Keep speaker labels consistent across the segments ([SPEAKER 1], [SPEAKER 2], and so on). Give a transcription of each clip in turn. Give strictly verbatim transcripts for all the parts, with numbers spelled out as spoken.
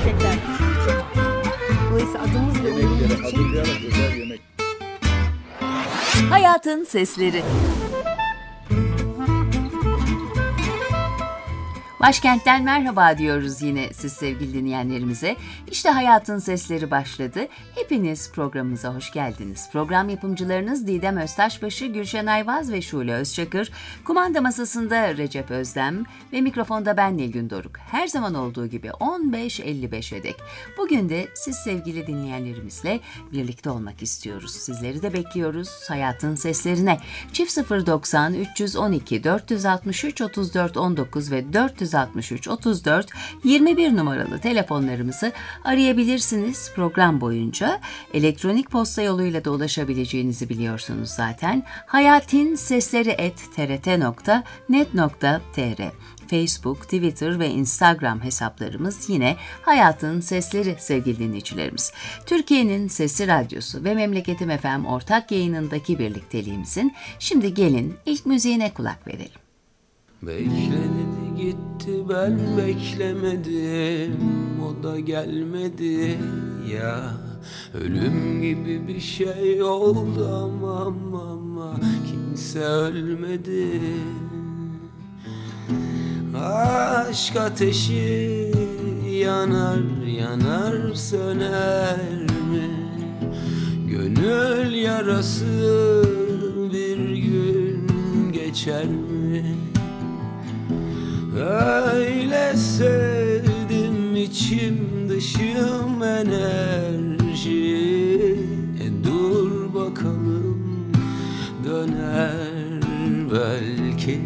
[SPEAKER 1] yiyecekler. Dolayısıyla adımız ve onurumuz için.
[SPEAKER 2] Hayatın Sesleri. Başkent'ten merhaba diyoruz yine siz sevgili dinleyenlerimize. İşte Hayatın Sesleri başladı. Hepiniz programımıza hoş geldiniz. Program yapımcılarınız Didem Öztaşbaşı, Gülşen Ayvaz ve Şule Özçakır. Kumanda masasında Recep Özdem ve mikrofonda ben Nilgün Doruk. Her zaman olduğu gibi on beş elli beşe dek. Bugün de siz sevgili dinleyenlerimizle birlikte olmak istiyoruz. Sizleri de bekliyoruz Hayatın Seslerine. Çift sıfır doksan üç on iki dört altı üç otuz dört on dokuz ve dört altmış üç otuz dört yirmi bir numaralı telefonlarımızı arayabilirsiniz program boyunca. Elektronik posta yoluyla da ulaşabileceğinizi biliyorsunuz zaten. hayatinsesleri et t r t nokta net nokta t r Facebook, Twitter ve Instagram hesaplarımız yine Hayatın Sesleri sevgili dinleyicilerimiz. Türkiye'nin Sesi Radyosu ve Memleketim F M ortak yayınındaki birlikteliğimizin şimdi gelin ilk müziğine kulak verelim.
[SPEAKER 3] Bekledi gitti ben beklemedim, o da gelmedi ya. Ölüm gibi bir şey oldu ama ama kimse ölmedi. Aşk ateşi yanar yanar söner mi? Gönül yarası bir gün geçer mi? Öyle sevdim içim dışım enerji. E dur bakalım döner belki.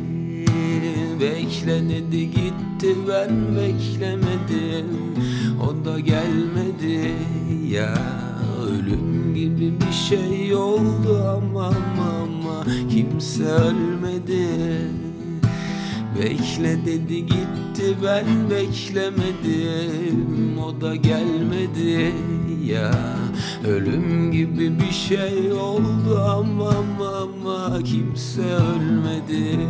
[SPEAKER 3] Bekledi gitti ben beklemedim, o da gelmedi ya. Ölüm gibi bir şey oldu ama ama kimse ölmedi. Bekle dedi gitti ben beklemedim, o da gelmedi ya. Ölüm gibi bir şey oldu ama ama kimse ölmedi.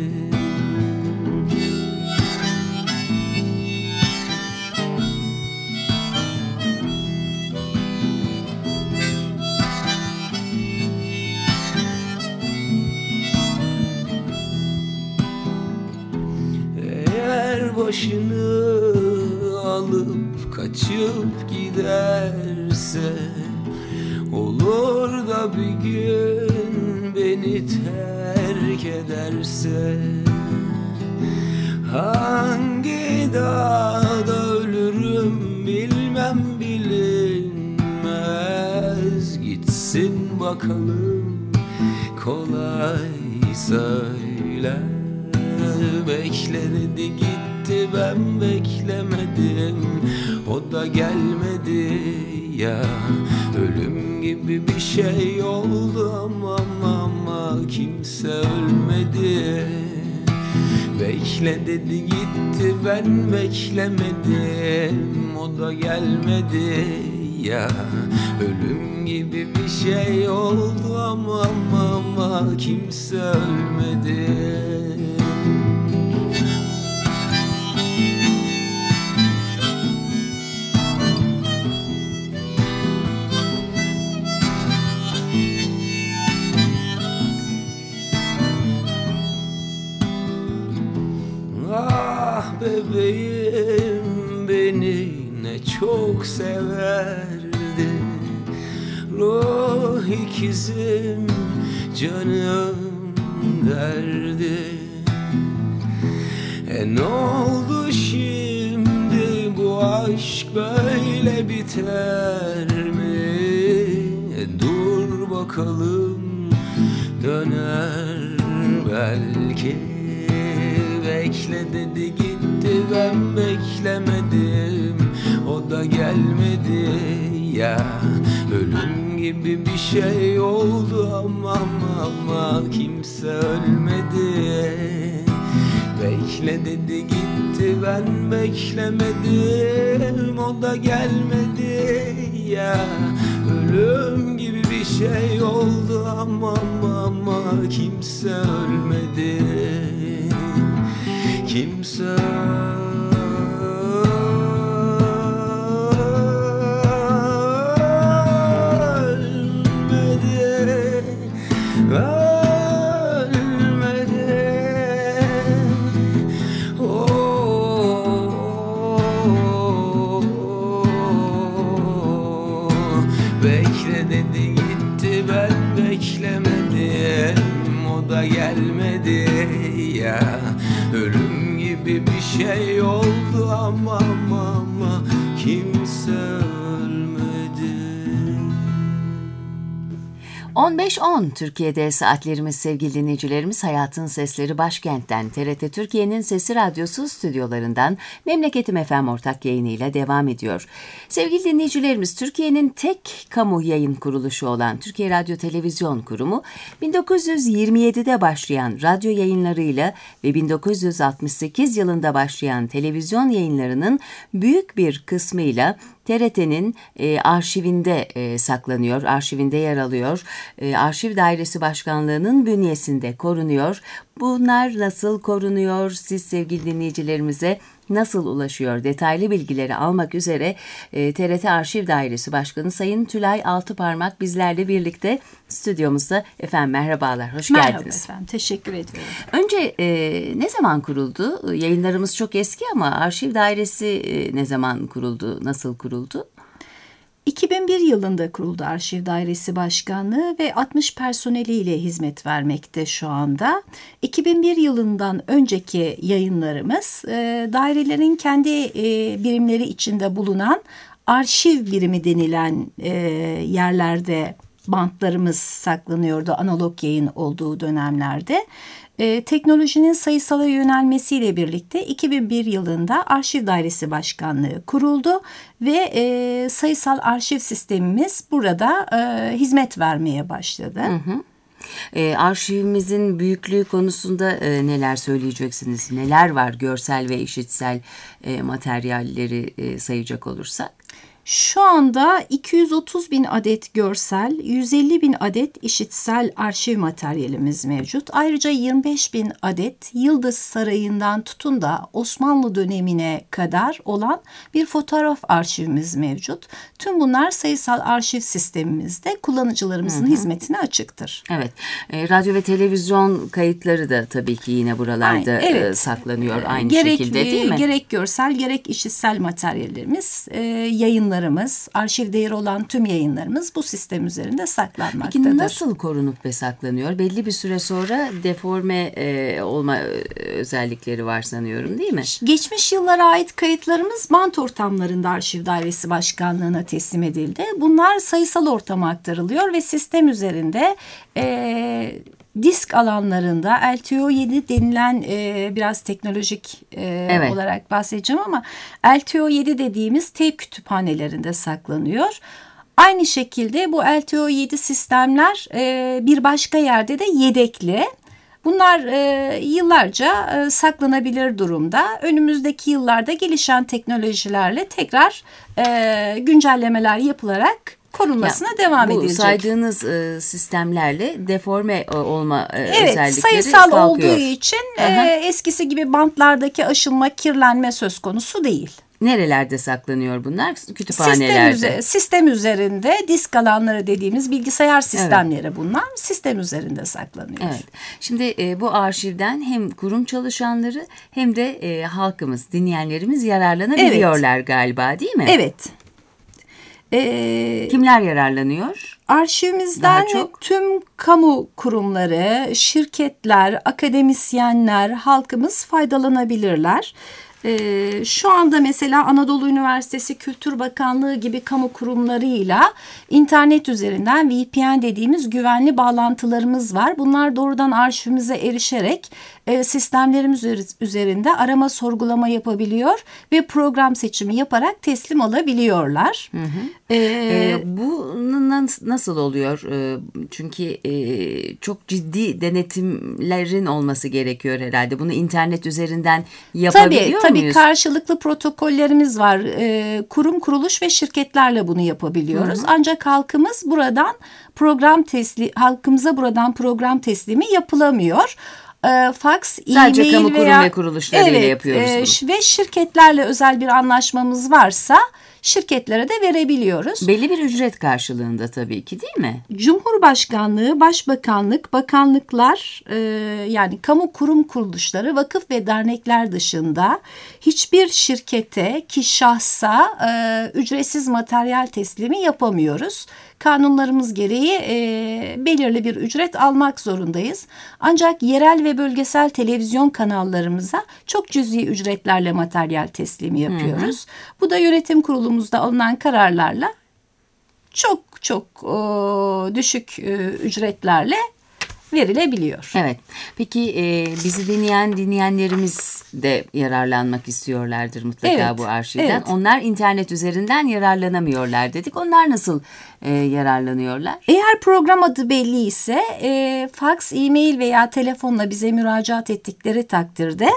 [SPEAKER 3] Başını alıp kaçıp giderse, olur da bir gün beni terk ederse, hangi dağda ölürüm bilmem bilinmez. Gitsin bakalım kolay söyle. Bekledi gitti ben beklemedim, o da gelmedi ya. Ölüm gibi bir şey oldu ama ama kimse ölmedi. Bekle dedi gitti ben beklemedim, o da gelmedi ya. Ölüm gibi bir şey oldu ama ama kimse ölmedi. Bebeğim beni ne çok severdi, ruh ikizim canım derdi. E ne oldu şimdi bu aşk böyle biter mi? E dur bakalım döner belki. Bekle dedi gitti ben beklemedim, o da gelmedi ya. Ölüm gibi bir şey oldu ama ama kimse ölmedi. Bekle dedi gitti ben beklemedim, o da gelmedi ya. Ölüm gibi bir şey oldu ama ama kimse ölmedi. Kimse ölmedi. Bekle dedi gitti, ben beklemedim, o da gelmedi ya. Ölüm gibi bir şey oldu ama ama, ama kimse ölmedi.
[SPEAKER 2] on beş on Türkiye'de saatlerimiz sevgili dinleyicilerimiz. Hayatın Sesleri başkentten T R T Türkiye'nin Sesi Radyosu stüdyolarından Memleketim F M ortak yayınıyla devam ediyor. Sevgili dinleyicilerimiz, Türkiye'nin tek kamu yayın kuruluşu olan Türkiye Radyo Televizyon Kurumu bin dokuz yüz yirmi yedide başlayan radyo yayınlarıyla ve bin dokuz yüz altmış sekiz yılında başlayan televizyon yayınlarının büyük bir kısmıyla T R T'nin e, arşivinde e, saklanıyor, arşivinde yer alıyor. E, Arşiv Dairesi Başkanlığı'nın bünyesinde korunuyor. Bunlar nasıl korunuyor? Siz sevgili dinleyicilerimize nasıl ulaşıyor? Detaylı bilgileri almak üzere e, T R T Arşiv Dairesi Başkanı Sayın Tülay Altıparmak bizlerle birlikte stüdyomuzda. Efendim merhabalar, hoş
[SPEAKER 1] Merhaba
[SPEAKER 2] geldiniz.
[SPEAKER 1] Merhaba efendim, teşekkür ediyorum.
[SPEAKER 2] Önce e, ne zaman kuruldu? Yayınlarımız çok eski ama Arşiv Dairesi e, ne zaman kuruldu, nasıl kuruldu?
[SPEAKER 1] iki bin bir yılında kuruldu Arşiv Dairesi Başkanlığı ve altmış personeliyle hizmet vermekte şu anda. iki bin bir yılından önceki yayınlarımız e, dairelerin kendi e, birimleri içinde bulunan arşiv birimi denilen e, yerlerde bantlarımız saklanıyordu analog yayın olduğu dönemlerde. E, teknolojinin sayısala yönelmesiyle birlikte iki bin bir yılında Arşiv Dairesi Başkanlığı kuruldu ve e, sayısal arşiv sistemimiz burada e, hizmet vermeye başladı. Hı hı.
[SPEAKER 2] E, arşivimizin büyüklüğü konusunda e, neler söyleyeceksiniz? Neler var görsel ve işitsel e, materyalleri e, sayacak olursak?
[SPEAKER 1] Şu anda iki yüz otuz bin adet görsel, yüz elli bin adet işitsel arşiv materyalimiz mevcut. Ayrıca yirmi beş bin adet Yıldız Sarayı'ndan tutun da Osmanlı dönemine kadar olan bir fotoğraf arşivimiz mevcut. Tüm bunlar sayısal arşiv sistemimizde kullanıcılarımızın hı hı. hizmetine açıktır.
[SPEAKER 2] Evet, e, radyo ve televizyon kayıtları da tabii ki yine buralarda Aynen, evet. e, saklanıyor aynı
[SPEAKER 1] gerek,
[SPEAKER 2] şekilde değil mi?
[SPEAKER 1] Gerek görsel gerek işitsel materyallerimiz e, yayınlarımız, arşivde yer olan tüm yayınlarımız bu sistem üzerinde saklanmaktadır.
[SPEAKER 2] Peki nasıl korunup ve saklanıyor? Belli bir süre sonra deforme e, olma özellikleri var sanıyorum değil mi?
[SPEAKER 1] Geçmiş yıllara ait kayıtlarımız bant ortamlarında Arşiv Dairesi Başkanlığı'na teslim edildi. Bunlar sayısal ortama aktarılıyor ve sistem üzerinde e, disk alanlarında L T O yedi denilen e, biraz teknolojik e, evet. olarak bahsedeceğim ama L T O yedi dediğimiz teyp kütüphanelerinde saklanıyor. Aynı şekilde bu L T O yedi sistemler e, bir başka yerde de yedekli. Bunlar e, yıllarca e, saklanabilir durumda. Önümüzdeki yıllarda gelişen teknolojilerle tekrar e, güncellemeler yapılarak korunmasına ya, devam
[SPEAKER 2] bu
[SPEAKER 1] edilecek.
[SPEAKER 2] Bu saydığınız e, sistemlerle deforme olma e,
[SPEAKER 1] evet,
[SPEAKER 2] özellikleri
[SPEAKER 1] sayısal
[SPEAKER 2] kalkıyor.
[SPEAKER 1] olduğu için e, eskisi gibi bantlardaki aşılma, kirlenme söz konusu değil.
[SPEAKER 2] Nerelerde saklanıyor bunlar? Kütüphanelerde.
[SPEAKER 1] Sistem, üzer- sistem üzerinde disk alanları dediğimiz bilgisayar sistemleri evet. bunlar. Sistem üzerinde saklanıyor.
[SPEAKER 2] Evet. Şimdi e, bu arşivden hem kurum çalışanları hem de e, halkımız, dinleyenlerimiz yararlanabiliyorlar evet. galiba değil mi?
[SPEAKER 1] Evet. Ee,
[SPEAKER 2] Kimler yararlanıyor?
[SPEAKER 1] Arşivimizden tüm kamu kurumları, şirketler, akademisyenler, halkımız faydalanabilirler. Ee, şu anda mesela Anadolu Üniversitesi Kültür Bakanlığı gibi kamu kurumlarıyla internet üzerinden V P N dediğimiz güvenli bağlantılarımız var. Bunlar doğrudan arşivimize erişerek e, sistemlerimiz üzerinde arama sorgulama yapabiliyor ve program seçimi yaparak teslim alabiliyorlar. Hı hı.
[SPEAKER 2] Ee, ee, bu nasıl oluyor? Ee, çünkü e, çok ciddi denetimlerin olması gerekiyor herhalde. Bunu internet üzerinden yapabiliyor
[SPEAKER 1] tabii,
[SPEAKER 2] muyuz?
[SPEAKER 1] Tabii karşılıklı protokollerimiz var. Ee, kurum, kuruluş ve şirketlerle bunu yapabiliyoruz. Hı hı. Ancak halkımız buradan program teslim, halkımıza buradan program teslimi yapılamıyor. E, fax,
[SPEAKER 2] sadece
[SPEAKER 1] e-mail
[SPEAKER 2] kamu
[SPEAKER 1] veya,
[SPEAKER 2] kurum ve kuruluşlarıyla
[SPEAKER 1] evet,
[SPEAKER 2] yapıyoruz
[SPEAKER 1] e,
[SPEAKER 2] bunu.
[SPEAKER 1] Ve şirketlerle özel bir anlaşmamız varsa şirketlere de verebiliyoruz.
[SPEAKER 2] Belli bir ücret karşılığında tabii ki, değil mi?
[SPEAKER 1] Cumhurbaşkanlığı, Başbakanlık, bakanlıklar e, yani kamu kurum kuruluşları, vakıf ve dernekler dışında hiçbir şirkete ki şahsa e, ücretsiz materyal teslimi yapamıyoruz. Kanunlarımız gereği e, belirli bir ücret almak zorundayız. Ancak yerel ve bölgesel televizyon kanallarımıza çok cüzi ücretlerle materyal teslimi yapıyoruz. Hı hı. Bu da yönetim kurulumuzda alınan kararlarla çok çok e, düşük e, ücretlerle verilebiliyor.
[SPEAKER 2] Evet. Peki e, bizi dinleyen dinleyenlerimiz de yararlanmak istiyorlardır mutlaka
[SPEAKER 1] evet,
[SPEAKER 2] bu arşivden.
[SPEAKER 1] Evet.
[SPEAKER 2] Onlar internet üzerinden yararlanamıyorlar dedik. Onlar nasıl e, yararlanıyorlar?
[SPEAKER 1] Eğer program adı belli ise e, fax, e-mail veya telefonla bize müracaat ettikleri takdirde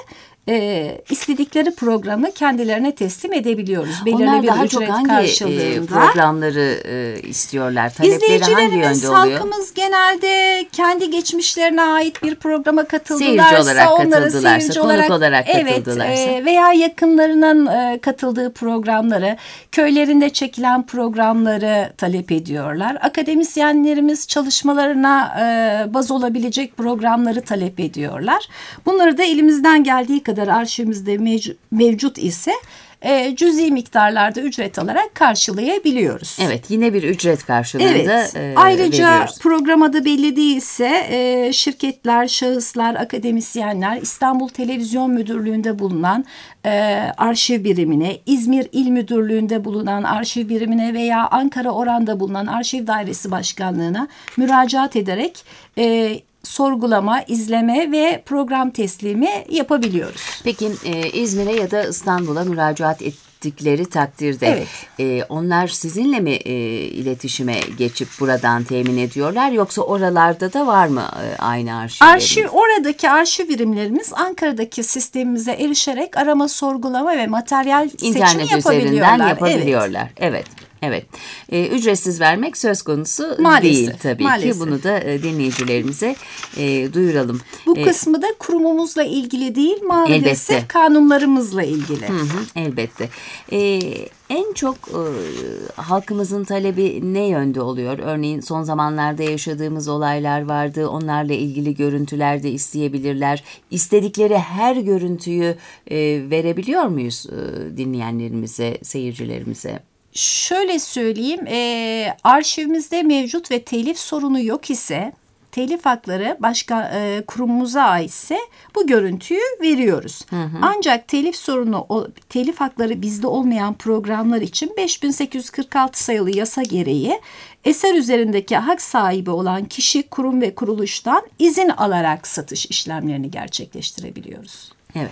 [SPEAKER 1] e, istedikleri programı kendilerine teslim edebiliyoruz. Belirli
[SPEAKER 2] Onlar
[SPEAKER 1] bir
[SPEAKER 2] daha
[SPEAKER 1] ücret
[SPEAKER 2] çok hangi
[SPEAKER 1] karşılığında.
[SPEAKER 2] e, programları e, istiyorlar? Talepleri hangi yönde oluyor?
[SPEAKER 1] Halkımız genelde kendi geçmişlerine ait bir programa katıldılarsa,
[SPEAKER 2] seyirci olarak
[SPEAKER 1] onları
[SPEAKER 2] katıldılarsa,
[SPEAKER 1] seyirci
[SPEAKER 2] konuk
[SPEAKER 1] olarak,
[SPEAKER 2] olarak
[SPEAKER 1] evet,
[SPEAKER 2] katıldılarsa.
[SPEAKER 1] E, veya yakınlarının e, katıldığı programları, köylerinde çekilen programları talep ediyorlar. Akademisyenlerimiz çalışmalarına e, baz olabilecek programları talep ediyorlar. Bunları da elimizden geldiği kadar arşivimizde mevcut, mevcut ise e, cüzi miktarlarda ücret alarak karşılayabiliyoruz.
[SPEAKER 2] Evet, yine bir ücret karşılığında
[SPEAKER 1] evet.
[SPEAKER 2] e,
[SPEAKER 1] Ayrıca
[SPEAKER 2] veriyoruz.
[SPEAKER 1] program adı belli değilse e, şirketler, şahıslar, akademisyenler İstanbul Televizyon Müdürlüğü'nde bulunan e, arşiv birimine, İzmir İl Müdürlüğü'nde bulunan arşiv birimine veya Ankara Oran'da bulunan Arşiv Dairesi Başkanlığı'na müracaat ederek e, sorgulama, izleme ve program teslimi yapabiliyoruz.
[SPEAKER 2] Peki e, İzmir'e ya da İstanbul'a müracaat ettikleri takdirde
[SPEAKER 1] evet.
[SPEAKER 2] e, onlar sizinle mi e, iletişime geçip buradan temin ediyorlar, yoksa oralarda da var mı e, aynı arşivlerimiz?
[SPEAKER 1] Arşiv, oradaki arşiv birimlerimiz Ankara'daki sistemimize erişerek arama, sorgulama ve materyal
[SPEAKER 2] İnternet
[SPEAKER 1] seçimi yapabiliyorlar.
[SPEAKER 2] üzerinden yapabiliyorlar. Evet. evet. Evet, ee, ücretsiz vermek söz konusu
[SPEAKER 1] maalesef,
[SPEAKER 2] değil tabii
[SPEAKER 1] maalesef.
[SPEAKER 2] ki. Bunu da e, dinleyicilerimize e, duyuralım.
[SPEAKER 1] Bu
[SPEAKER 2] e,
[SPEAKER 1] kısmı da kurumumuzla ilgili değil, maalesef
[SPEAKER 2] elbette.
[SPEAKER 1] kanunlarımızla ilgili.
[SPEAKER 2] Hı hı, elbette. E, en çok e, halkımızın talebi ne yönde oluyor? Örneğin son zamanlarda yaşadığımız olaylar vardı. Onlarla ilgili görüntüler de isteyebilirler. İstedikleri her görüntüyü e, verebiliyor muyuz e, dinleyenlerimize, seyircilerimize?
[SPEAKER 1] Şöyle söyleyeyim, e, arşivimizde mevcut ve telif sorunu yok ise, telif hakları başka e, kurumumuza aitse bu görüntüyü veriyoruz. Hı hı. Ancak telif sorunu, o, telif hakları bizde olmayan programlar için beş bin sekiz yüz kırk altı sayılı yasa gereği eser üzerindeki hak sahibi olan kişi, kurum ve kuruluştan izin alarak satış işlemlerini gerçekleştirebiliyoruz.
[SPEAKER 2] Evet.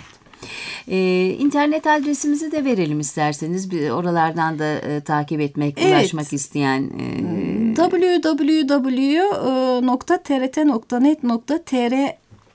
[SPEAKER 2] Ee, internet adresimizi de verelim isterseniz. Bir, oralardan da e, takip etmek, evet. ulaşmak isteyen. E...
[SPEAKER 1] double-u double-u double-u nokta t r t nokta net nokta t r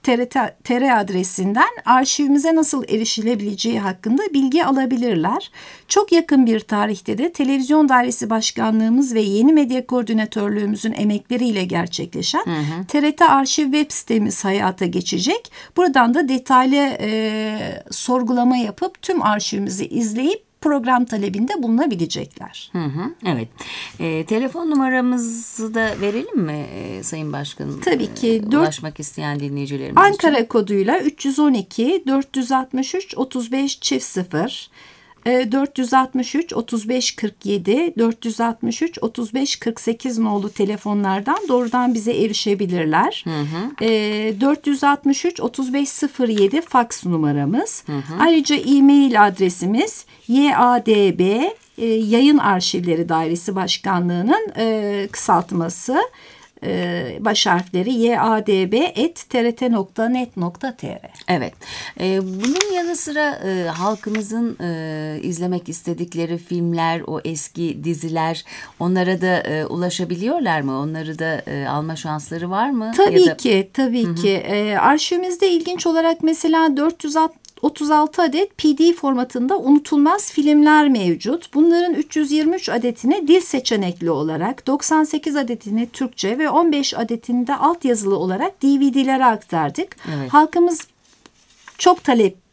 [SPEAKER 1] T R adresinden arşivimize nasıl erişilebileceği hakkında bilgi alabilirler. Çok yakın bir tarihte de Televizyon Dairesi Başkanlığımız ve Yeni Medya Koordinatörlüğümüzün emekleriyle gerçekleşen hı hı. T R T Arşiv web sitemiz hayata geçecek. Buradan da detaylı e, sorgulama yapıp tüm arşivimizi izleyip program talebinde bulunabilecekler.
[SPEAKER 2] Hı hı, evet. E, telefon numaramızı da verelim mi e, Sayın Başkanım?
[SPEAKER 1] Tabii ki.
[SPEAKER 2] E, ulaşmak isteyen dinleyicilerimiz
[SPEAKER 1] Ankara
[SPEAKER 2] için.
[SPEAKER 1] koduyla üç yüz on iki dört yüz altmış üç otuz beş çift sıfır, dört yüz altmış üç otuz beş kırk yedi, dört yüz altmış üç otuz beş kırk sekiz nolu telefonlardan doğrudan bize erişebilirler. Hı hı. E, dört yüz altmış üç otuz beş sıfır yedi fax numaramız. Hı hı. Ayrıca e-mail adresimiz yadb e, Yayın Arşivleri Dairesi Başkanlığı'nın e, kısaltması. Baş harfleri yadb et t r t nokta net nokta t r.
[SPEAKER 2] Evet. E, bunun yanı sıra e, halkımızın e, izlemek istedikleri filmler, o eski diziler, onlara da e, ulaşabiliyorlar mı? Onları da e, alma şansları var mı?
[SPEAKER 1] Tabii
[SPEAKER 2] ya da...
[SPEAKER 1] ki, tabii Hı-hı. ki. E, arşivimizde ilginç olarak mesela dört yüz otuz altı adet P D formatında unutulmaz filmler mevcut. Bunların üç yüz yirmi üç adetine dil seçenekli olarak, doksan sekiz adetini Türkçe ve on beş adetini de altyazılı olarak D V D'lere aktardık. Evet. Halkımız çok talep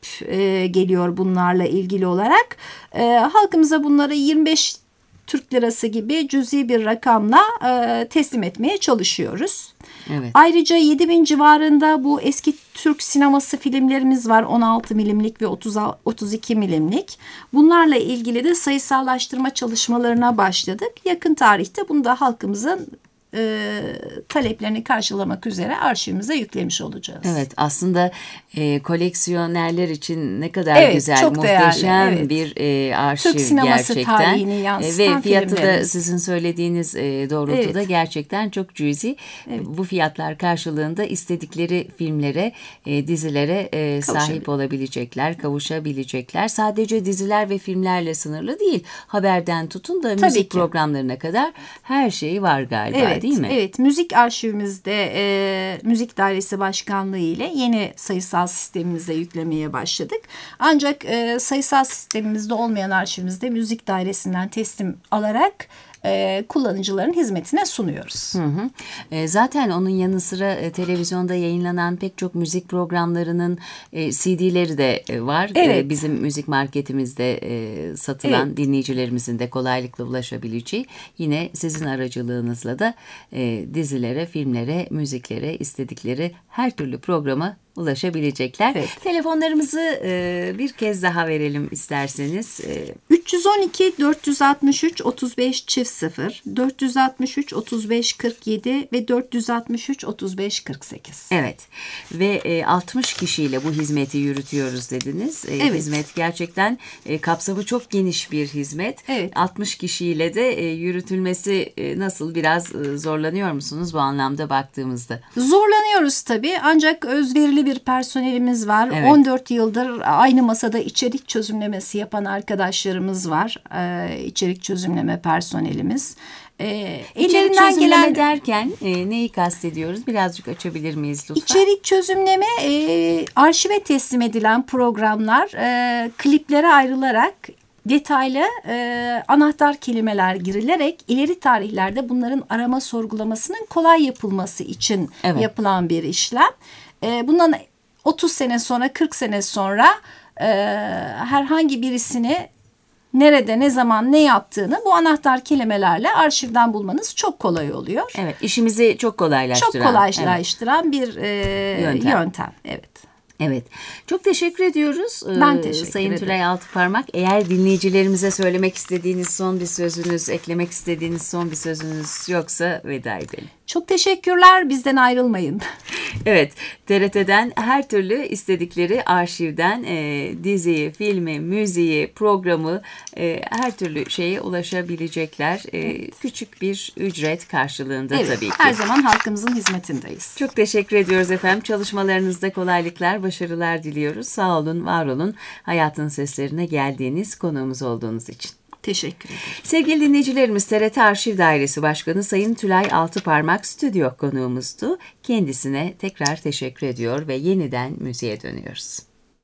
[SPEAKER 1] e, geliyor bunlarla ilgili olarak. E, halkımıza bunları yirmi beş Türk lirası gibi cüzi bir rakamla e, teslim etmeye çalışıyoruz.
[SPEAKER 2] Evet.
[SPEAKER 1] Ayrıca yedi bin civarında bu eski Türk sineması filmlerimiz var. on altı milimlik ve otuz iki milimlik. Bunlarla ilgili de sayısallaştırma çalışmalarına başladık. Yakın tarihte bunu da halkımızın e, taleplerini karşılamak üzere arşivimize yüklemiş olacağız.
[SPEAKER 2] Evet, aslında e, koleksiyonerler için ne kadar
[SPEAKER 1] evet,
[SPEAKER 2] güzel, muhteşem değerli, evet. bir e, arşiv
[SPEAKER 1] Türk sineması
[SPEAKER 2] gerçekten.
[SPEAKER 1] tarihini yansıtan
[SPEAKER 2] e, ve fiyatı
[SPEAKER 1] filmlerimiz.
[SPEAKER 2] da sizin söylediğiniz e, doğrultuda evet. gerçekten çok cüzi. Evet. Bu fiyatlar karşılığında istedikleri filmlere, e, dizilere e, sahip olabilecekler, kavuşabilecekler. Sadece diziler ve filmlerle sınırlı değil. Haberden tutun da Tabii müzik ki. programlarına kadar her şey var galiba.
[SPEAKER 1] Evet.
[SPEAKER 2] Değil mi?
[SPEAKER 1] Evet, müzik arşivimizde e, Müzik Dairesi Başkanlığı ile yeni sayısal sistemimize yüklemeye başladık. Ancak e, sayısal sistemimizde olmayan arşivimizde Müzik Dairesi'nden teslim alarak e, kullanıcıların hizmetine sunuyoruz.
[SPEAKER 2] Hı hı. E, zaten onun yanı sıra e, televizyonda yayınlanan pek çok müzik programlarının e, C D'leri de e, var.
[SPEAKER 1] Evet.
[SPEAKER 2] E, bizim müzik marketimizde e, satılan evet. dinleyicilerimizin de kolaylıkla ulaşabileceği, yine sizin aracılığınızla da e, dizilere, filmlere, müziklere, istedikleri her türlü programa ulaşabilecekler. Evet. Telefonlarımızı e, bir kez daha verelim isterseniz. E,
[SPEAKER 1] üç yüz on iki dört yüz altmış üç otuz beş çift sıfır, dört yüz altmış üç otuz beş kırk yedi ve dört yüz altmış üç otuz beş kırk sekiz.
[SPEAKER 2] Evet. Ve e, altmış kişiyle bu hizmeti yürütüyoruz dediniz. E,
[SPEAKER 1] evet.
[SPEAKER 2] Hizmet gerçekten e, kapsamı çok geniş bir hizmet.
[SPEAKER 1] Evet.
[SPEAKER 2] altmış kişiyle de e, yürütülmesi e, nasıl, biraz e, zorlanıyor musunuz bu anlamda baktığımızda?
[SPEAKER 1] Zorlanıyoruz tabii, ancak özverili bir personelimiz var. Evet. on dört yıldır aynı masada içerik çözümlemesi yapan arkadaşlarımız var. Ee, içerik çözümleme personelimiz. Ee,
[SPEAKER 2] İçerik çözümleme gelen... derken e, neyi kastediyoruz? Birazcık açabilir miyiz lütfen?
[SPEAKER 1] İçerik çözümleme e, arşive teslim edilen programlar e, kliplere ayrılarak detaylı e, anahtar kelimeler girilerek ileri tarihlerde bunların arama sorgulamasının kolay yapılması için evet. yapılan bir işlem. E, bundan otuz sene sonra, kırk sene sonra e, herhangi birisini nerede, ne zaman, ne yaptığını bu anahtar kelimelerle arşivden bulmanız çok kolay oluyor.
[SPEAKER 2] Evet, işimizi çok kolaylaştıran.
[SPEAKER 1] Çok kolaylaştıran evet. bir e, yöntem. yöntem. Evet.
[SPEAKER 2] Evet. Çok teşekkür ediyoruz.
[SPEAKER 1] Ben teşekkür
[SPEAKER 2] Sayın
[SPEAKER 1] ederim.
[SPEAKER 2] Tülay Altıparmak. Eğer dinleyicilerimize söylemek istediğiniz son bir sözünüz, eklemek istediğiniz son bir sözünüz yoksa veda edelim.
[SPEAKER 1] Çok teşekkürler. Bizden ayrılmayın.
[SPEAKER 2] Evet. T R T'den her türlü istedikleri arşivden e, diziyi, filmi, müziği, programı, e, her türlü şeye ulaşabilecekler. E, evet. Küçük bir ücret karşılığında
[SPEAKER 1] evet,
[SPEAKER 2] tabii ki.
[SPEAKER 1] Her zaman halkımızın hizmetindeyiz.
[SPEAKER 2] Çok teşekkür ediyoruz efendim. Çalışmalarınızda kolaylıklar, başarılar diliyoruz. Sağ olun, var olun. Hayatın Seslerine geldiğiniz, konuğumuz olduğunuz için.
[SPEAKER 1] Teşekkür ederim.
[SPEAKER 2] Sevgili dinleyicilerimiz, T R T Arşiv Dairesi Başkanı Sayın Tülay Altıparmak stüdyo konuğumuzdu. Kendisine tekrar teşekkür ediyor ve yeniden müziğe dönüyoruz.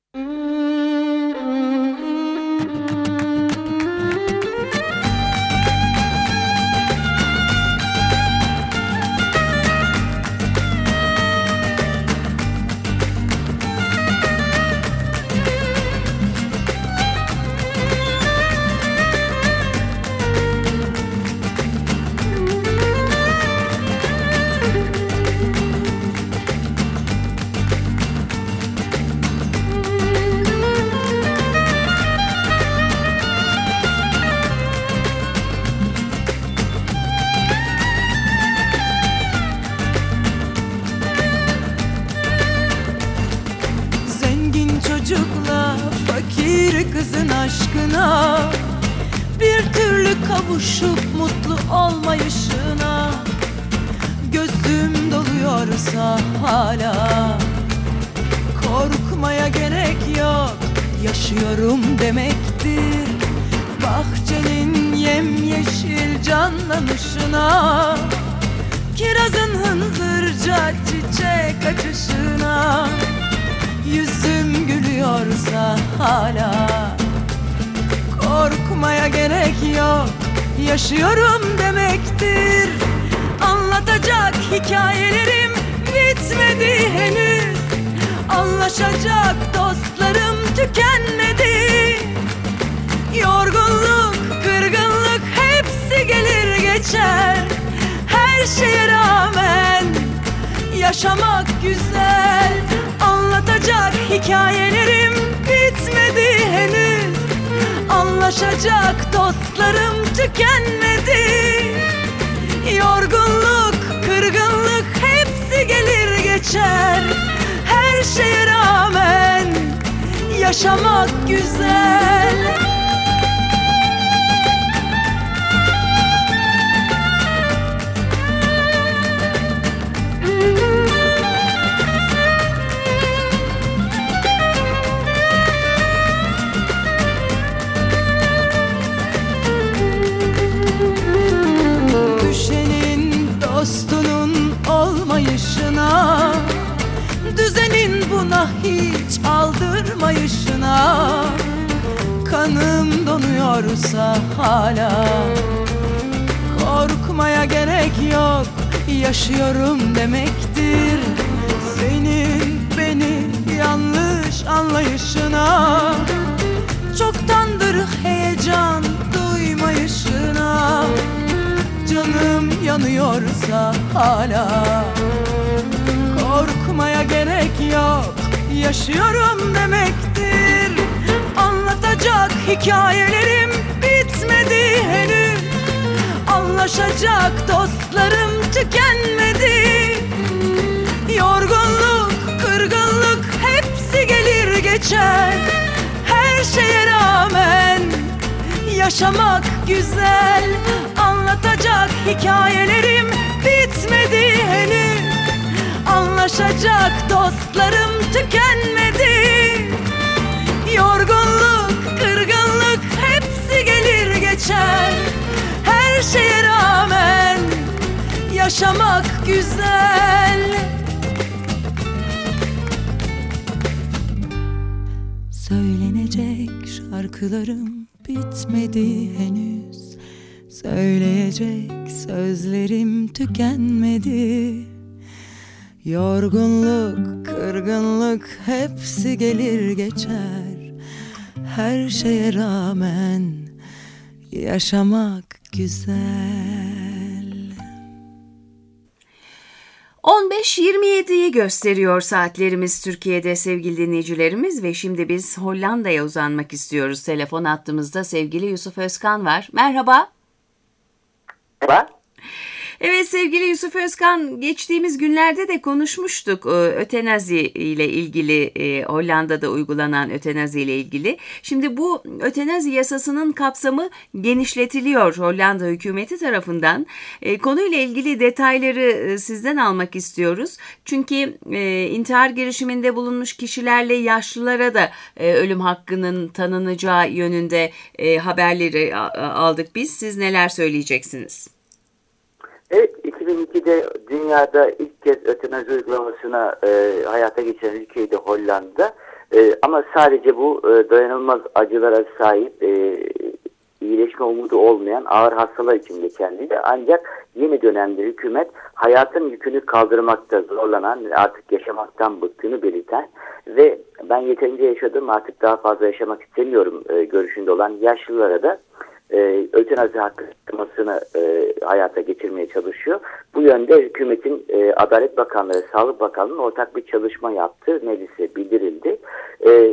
[SPEAKER 4] Çocukla fakir kızın aşkına, bir türlü kavuşup mutlu olmayışına gözüm doluyorsa hala, korkmaya gerek yok, yaşıyorum demektir. Bahçenin yemyeşil canlanışına, kirazın hınzırca çiçek açışına, yüzüm gülüyorsa hala, korkmaya gerek yok, yaşıyorum demektir. Anlatacak hikayelerim bitmedi henüz, anlaşacak dostlarım geçer. Her şeye rağmen yaşamak güzel. Anlatacak hikayelerim bitmedi henüz. Anlaşacak dostlarım tükenmedi. Yorgunluk, kırgınlık hepsi gelir geçer. Her şeye rağmen yaşamak güzel. Düşenin dostunun olmayışına, düzenin buna hiç aldırmayışına, kanım donuyorsa hala korkmaya gerek yok, yaşıyorum demektir. Senin beni yanlış anlayışına, çoktandır heyecan duymayışına, canım yanıyorsa hala korkmaya gerek yok, yaşıyorum demektir. Anlatacak hikayelerim bitmedi henüz. Anlaşacak dostlarım tükenmedi. Yorgunluk, kırgınlık hepsi gelir geçer. Her şeye rağmen yaşamak güzel. Anlatacak hikayelerim bitmedi henüz. Anlaşacak dostlarım tükenmedi. Yorgunluk, kırgınlık hepsi gelir geçer. Her şeye rağmen yaşamak güzel. Söylenecek şarkılarım bitmedi henüz. Söyleyecek sözlerim tükenmedi. Yorgunluk, kırgınlık hepsi gelir geçer. Her şeye rağmen yaşamak güzel.
[SPEAKER 2] on beş yirmi yediyi gösteriyor saatlerimiz Türkiye'de sevgili dinleyicilerimiz ve şimdi biz Hollanda'ya uzanmak istiyoruz. Telefon hattımızda sevgili Yusuf Özkan var. Merhaba.
[SPEAKER 5] Merhaba.
[SPEAKER 2] Evet sevgili Yusuf Özkan, geçtiğimiz günlerde de konuşmuştuk ötenazi ile ilgili, Hollanda'da uygulanan ötenazi ile ilgili. Şimdi bu ötenazi yasasının kapsamı genişletiliyor Hollanda hükümeti tarafından. Konuyla ilgili detayları sizden almak istiyoruz. Çünkü intihar girişiminde bulunmuş kişilerle yaşlılara da ölüm hakkının tanınacağı yönünde haberleri aldık biz. Siz neler söyleyeceksiniz?
[SPEAKER 5] Evet, iki bin ikide dünyada ilk kez ötenazi uygulamasına e, hayata geçiren ülkeydi Hollanda. E, ama sadece bu e, dayanılmaz acılara sahip, e, iyileşme umudu olmayan ağır hastalar için geçerliydi. Ancak yeni dönemde hükümet hayatın yükünü kaldırmakta zorlanan, artık yaşamaktan bıktığını belirten ve ben yeterince yaşadım, artık daha fazla yaşamak istemiyorum e, görüşünde olan yaşlılara da E, ötenazi hakkı tanımasını e, hayata geçirmeye çalışıyor. Bu yönde hükümetin e, Adalet Bakanlığı ve Sağlık Bakanlığı'nın ortak bir çalışma yaptığı meclise bildirildi. E,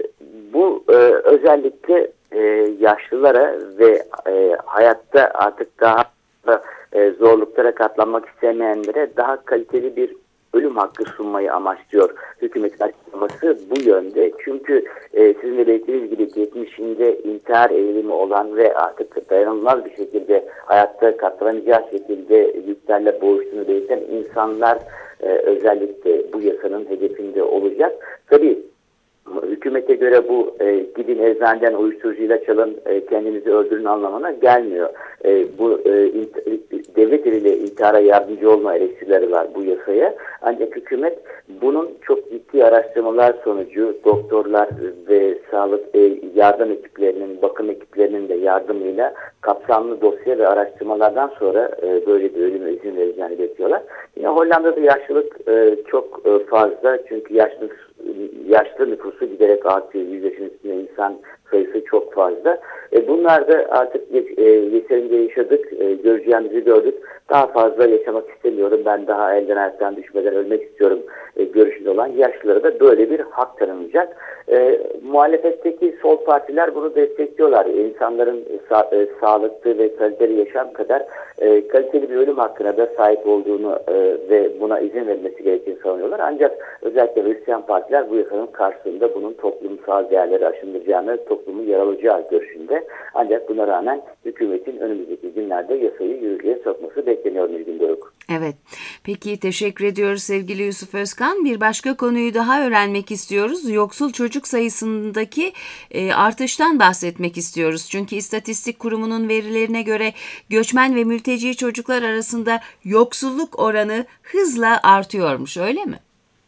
[SPEAKER 5] bu e, özellikle e, yaşlılara ve e, hayatta artık daha e, zorluklara katlanmak istemeyenlere daha kaliteli bir ölüm hakkı sunmayı amaçlıyor hükümetin açıklaması bu yönde. Çünkü e, sizin de belirttiğiniz gibi yetmişinde intihar eğilimi olan ve artık dayanılmaz bir şekilde hayatta katlanacağı şekilde yüklerle boğuştuğunu belirten insanlar e, özellikle bu yasanın hedefinde olacak. Tabii hükümete göre bu e, gidin eczaneden uyuşturucu ilaç alın, e, kendinizi öldürün anlamına gelmiyor. E, bu e, int- devlet eliyle intihara yardımcı olma eleştirileri var bu yasaya. Ancak hükümet bunun çok ciddi araştırmalar sonucu doktorlar ve sağlık e, yardım ekiplerinin, bakım ekiplerinin de yardımıyla kapsamlı dosya ve araştırmalardan sonra e, böyle bir ölüme izin vereceğini bekliyorlar. Yine Hollanda'da yaşlılık e, çok e, fazla, çünkü yaşlı yaşlı nüfusu giderek artıyor. yüz yaşın üstünde insan sayısı çok fazla. E, bunlar da artık e, yeterince yaşadık, e, göreceğimizi gördük. Daha fazla yaşamak istemiyorum, ben daha elden ayaktan düşmeden ölmek istiyorum e, görüşünde olan yaşlılara da böyle bir hak tanınacak. E, muhalefetteki sol partiler bunu destekliyorlar. İnsanların sa e, sağlıklı ve kaliteli yaşam kadar e, kaliteli bir ölüm hakkına da sahip olduğunu e, ve buna izin verilmesi gerektiğini savunuyorlar. Ancak özellikle Hristiyan partiler bu yasanın karşısında bunun toplumsal değerleri aşındıracağını, toplumu yaralayacağı görüşünde. Ancak buna rağmen hükümetin önümüzdeki günlerde yasayı yürürlüğe sokması bekleniyor Nilgün Doruk.
[SPEAKER 2] Evet. Peki teşekkür ediyoruz sevgili Yusuf Özkan. Bir başka konuyu daha öğrenmek istiyoruz. Yoksul çocuk sayısındaki e, artıştan bahsetmek istiyoruz. Çünkü İstatistik Kurumu'nun verilerine göre göçmen ve mülteci çocuklar arasında yoksulluk oranı hızla artıyormuş, öyle mi?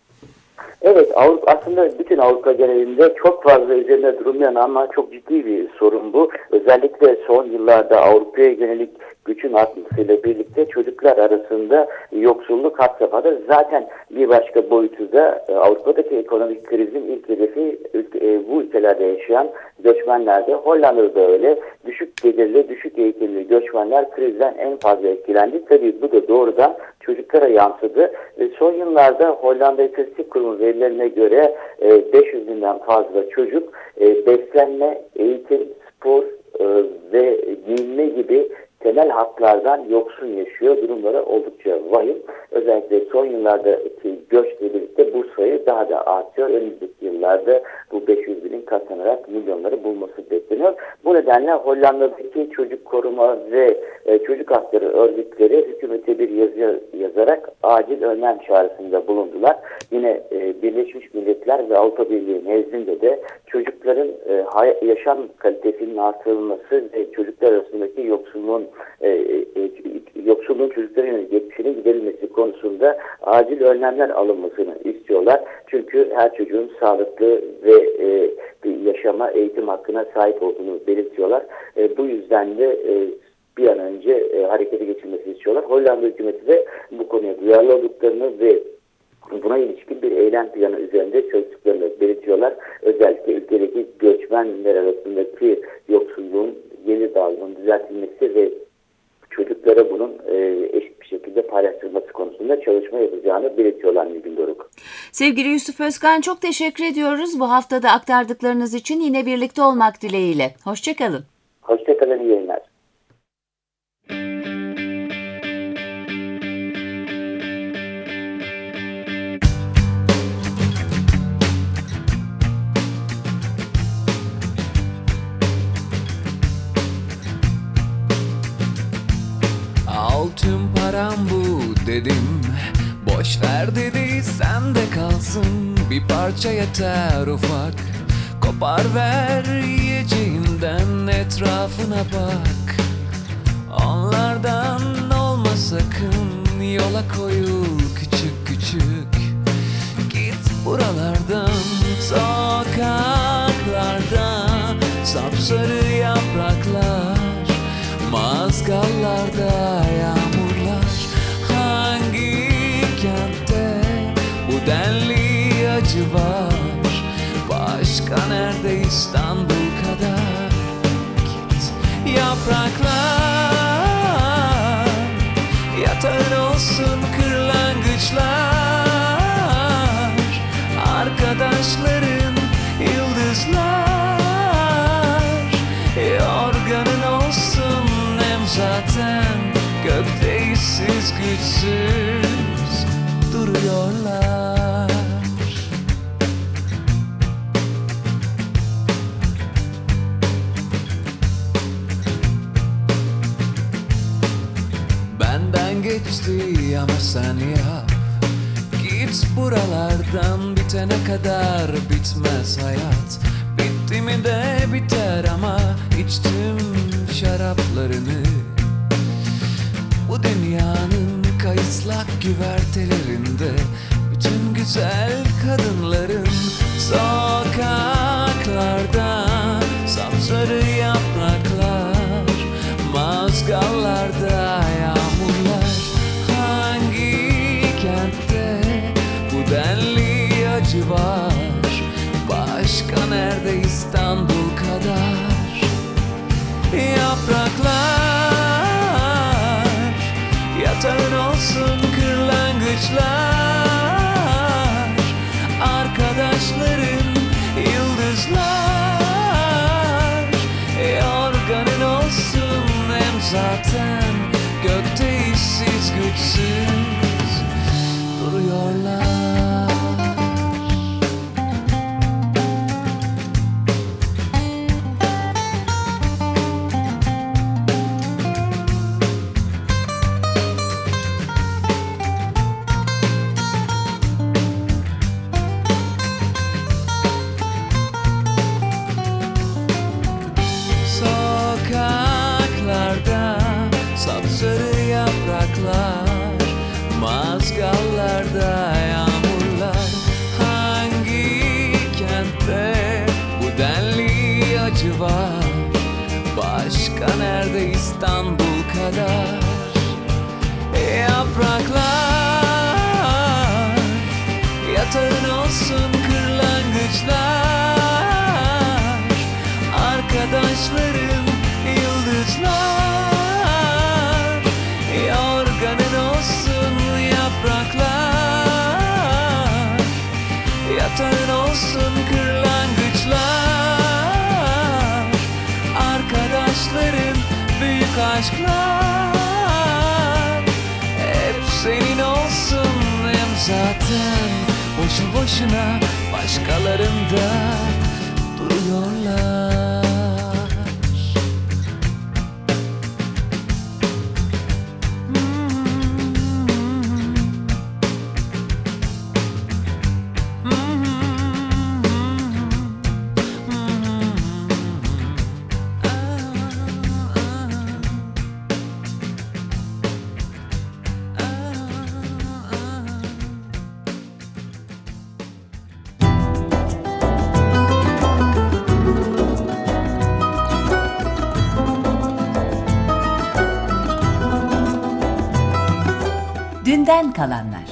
[SPEAKER 5] Evet, Avrupa, aslında bütün Avrupa genelinde çok fazla üzerine durulmayan ama çok ciddi bir sorun bu. Özellikle son yıllarda Avrupa'ya yönelik gücün artmasıyla birlikte çocuklar arasında yoksulluk had safhada. Zaten bir başka boyutu da Avrupa'daki ekonomik krizin ilk hedefi bu ülkelerde yaşayan göçmenlerde. Hollanda'da öyle. Düşük gelirli, düşük eğitimli göçmenler krizden en fazla etkilendi. Tabii bu da doğrudan çocuklara yansıdı. Son yıllarda Hollanda İstatistik Kurumu verilerine göre beş yüz binden fazla çocuk beslenme, eğitim, spor ve giyinme gibi temel haklardan yoksun yaşıyor. Durumları oldukça vahim. Özellikle son yıllardaki göçle birlikte bu sayı daha da artıyor. Önümüzdeki yıllarda bu beş yüz binin katlanarak milyonları bulması bekleniyor. Bu nedenle Hollanda'daki çocuk koruma ve e, çocuk hakları örgütleri hükümete bir yazı yazarak acil önlem çağrısında bulundular. Yine e, Birleşmiş Milletler ve Avrupa Birliği nezdinde de çocukların e, yaşam kalitesinin artırılması ve çocuklar arasındaki yoksulluğun e, e, yoksulluğun çocuklara yönelik geçmişinin giderilmesi konusunda acil önlemler alınmasını istiyorlar. Çünkü her çocuğun sağlıklı ve e, bir yaşama, eğitim hakkına sahip olduğunu belirtiyorlar. E, bu yüzden de e, bir an önce e, harekete geçilmesini istiyorlar. Hollanda hükümeti de bu konuya duyarlı olduklarını ve buna ilişkin bir eylem planı üzerinde çalıştıklarını belirtiyorlar. Özellikle ülkedeki göçmenler arasındaki yoksulluğun gelir dağılımının düzeltilmesi ve çocuklara bunun e, eşit bir şekilde paylaştırılması konusunda çalışma yapacağını belirtiyorlar Nilgün Doruk.
[SPEAKER 2] Sevgili Yusuf Özkan, çok teşekkür ediyoruz. Bu haftada aktardıklarınız için yine birlikte olmak dileğiyle. Hoşçakalın.
[SPEAKER 5] Hoşçakalın, iyi yayınlar.
[SPEAKER 3] Tüm param bu dedim, boş ver dedi, sen de kalsın. Bir parça yeter ufak, kopar ver yiyeceğinden, etrafına bak. Onlardan olma sakın, yola koyul küçük küçük. Git buralardan, sokaklarda sapsarı yapraklar, mazgallarda yağmurlar. Hangi kentte bu denli acı var? Başka nerede İstanbul kadar? Git yapraklar, yatağın olsun kırlangıçlar. Arkadaşların yıldızlar, yorganın olsun zaten, gökte işsiz güçsüz duruyorlar. Benden geçti ama sen yap. Git buralardan, bitene kadar bitmez hayat. Bitti mi de biter ama içtim şaraplarını. Bu dünyanın kayıslak güvertelerinde bütün güzel kadınların sokaklarda sapsarı yapraklar, mazgallarda yağmurlar. Hangi kentte bu denli acı var? İstanbul kadar. Yapraklar, yatağın olsun kırlangıçlar, arkadaşların yıldızlar. Yorganın olsun hem zaten gökte işsiz güçsüz duruyorlar. Sokaklarda sapsarı yapraklar, mazgallarda yağmurlar. Hangi kentte bu denli acı var? Başka nerede İstanbul kadar? Yapraklar, yatağın olsun kırlangıçlar, arkadaşların yıldızlar. Yorganın olsun yapraklar, yatağın olsun kırlangıçlar, arkadaşların büyük aşklar. Hep senin olsun hem zaten boşu boşuna başkalarında duruyorlar.
[SPEAKER 2] Dünden kalanlar.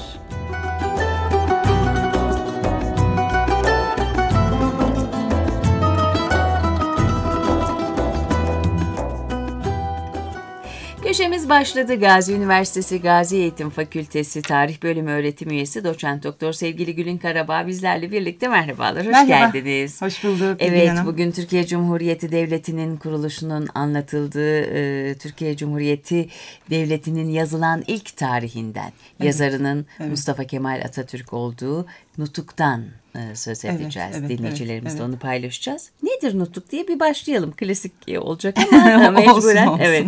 [SPEAKER 2] Köşemiz başladı. Gazi Üniversitesi Gazi Eğitim Fakültesi Tarih Bölümü öğretim üyesi Doçent Doktor sevgili Gülün Karabağ bizlerle birlikte. Merhabalar, hoş
[SPEAKER 4] Merhaba.
[SPEAKER 2] geldiniz.
[SPEAKER 4] Hoş bulduk.
[SPEAKER 2] Evet,
[SPEAKER 4] Hanım.
[SPEAKER 2] bugün Türkiye Cumhuriyeti Devleti'nin kuruluşunun anlatıldığı, e, Türkiye Cumhuriyeti Devleti'nin yazılan ilk tarihinden, evet, yazarının evet. Mustafa Kemal Atatürk olduğu Nutuk'tan e, söz edeceğiz. Evet, evet, dinleyicilerimizle evet, evet. onu paylaşacağız. Nedir Nutuk diye bir başlayalım. Klasik olacak ama mecburen.
[SPEAKER 4] Olsun,
[SPEAKER 2] evet.